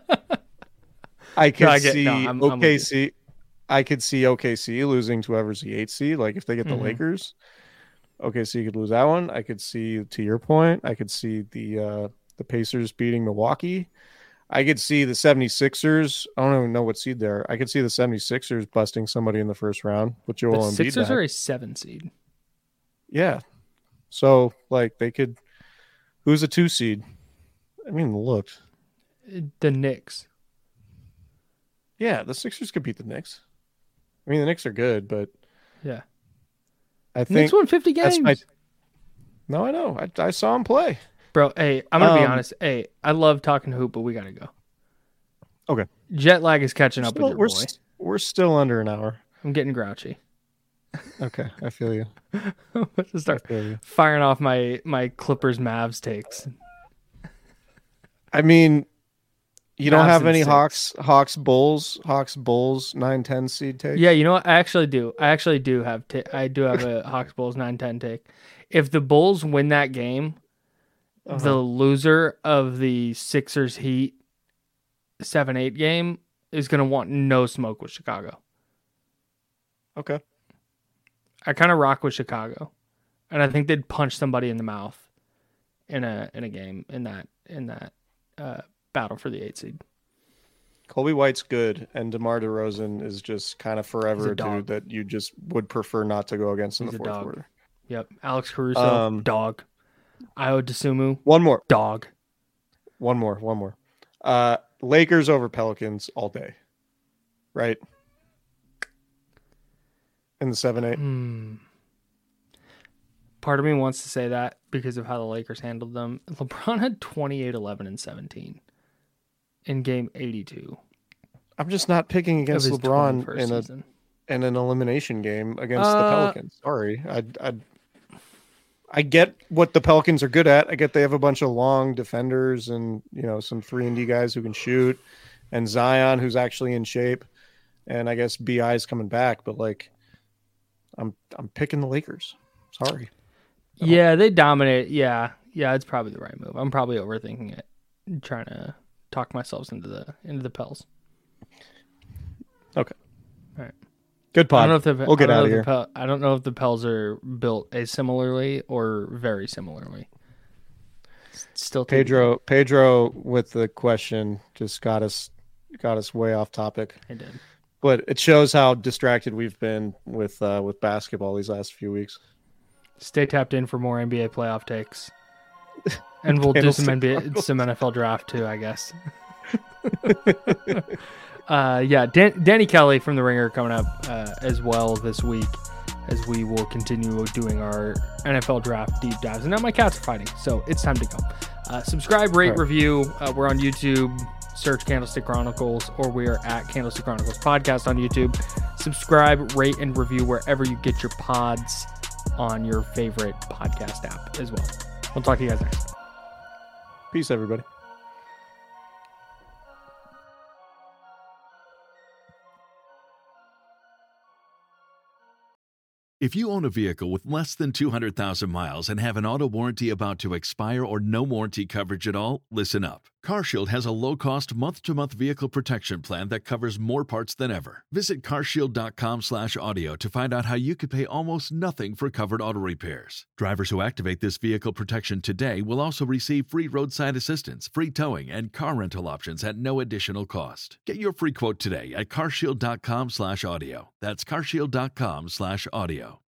I could I'm with you. OKC. I could see OKC losing to whoever's the 8 seed. Like if they get the Lakers, OKC could lose that one. I could see, to your point, I could see the Pacers beating Milwaukee. I could see the 76ers. I don't even know what seed they're. I could see the 76ers busting somebody in the first round with Joel The Embiid Sixers back. are a 7 seed. Yeah. So like they could. Who's a 2 seed? I mean, look. The Knicks. Yeah, the Sixers could beat the Knicks. I mean, the Knicks are good, but Yeah. I think Knicks won 50 that's games. No, I know. I saw him play. Bro, hey, I'm going to be honest. Hey, I love talking hoop, but we got to go. Okay. Jet lag is catching up with your boy. We're still under an hour. I'm getting grouchy. Okay, I feel you. Let's just start I feel you. firing off my Clippers Mavs takes. I mean, you don't Mavs have in any 6. Hawks Bulls 9-10 seed take? Yeah, you know what? I actually do. I do have a Hawks Bulls 9-10 take. If the Bulls win that game, the loser of the Sixers Heat 7-8 game is going to want no smoke with Chicago. Okay. I kind of rock with Chicago, and I think they'd punch somebody in the mouth in a game in that battle for the 8 seed. Colby White's good, and DeMar DeRozan is just kind of forever He's a a dog. dude that you just would prefer not to go against in He's the a fourth dog. quarter. Yep. Alex Caruso, dog. Io DeSumo, One more. dog. One more. Lakers over Pelicans all day. Right? In the 7-8. Part of me wants to say that because of how the Lakers handled them. LeBron had 28, 11, and 17 in game 82 I'm just not picking of against his LeBron 21st in season. an elimination game against the Pelicans. Sorry. I get what the Pelicans are good at. I get they have a bunch of long defenders and, some 3-and-D guys who can shoot, and Zion who's actually in shape, and I guess BI's coming back, but I'm picking the Lakers. Sorry. Yeah, they dominate. Yeah, it's probably the right move. I'm probably overthinking it, trying to talk myself into the Pels. Okay. All right. Good pod. We'll get out of here. I don't know if the Pels are built asimilarly or very similarly. Still Pedro with the question just got us way off topic. I did. But it shows how distracted we've been with basketball these last few weeks. Stay tapped in for more NBA playoff takes. And we'll do some NFL draft too, I guess. Danny Kelly from The Ringer coming up as well this week, as we will continue doing our NFL draft deep dives. And now my cats are fighting, so it's time to go. Subscribe, rate, review. We're on YouTube. Search Candlestick Chronicles, or we are at Candlestick Chronicles Podcast on YouTube. Subscribe, rate, and review wherever you get your pods on your favorite podcast app as well. We'll talk to you guys next. Peace, everybody. If you own a vehicle with less than 200,000 miles and have an auto warranty about to expire or no warranty coverage at all, listen up. CarShield has a low-cost month-to-month vehicle protection plan that covers more parts than ever. Visit carshield.com/audio to find out how you could pay almost nothing for covered auto repairs. Drivers who activate this vehicle protection today will also receive free roadside assistance, free towing, and car rental options at no additional cost. Get your free quote today at carshield.com/audio. That's carshield.com/audio.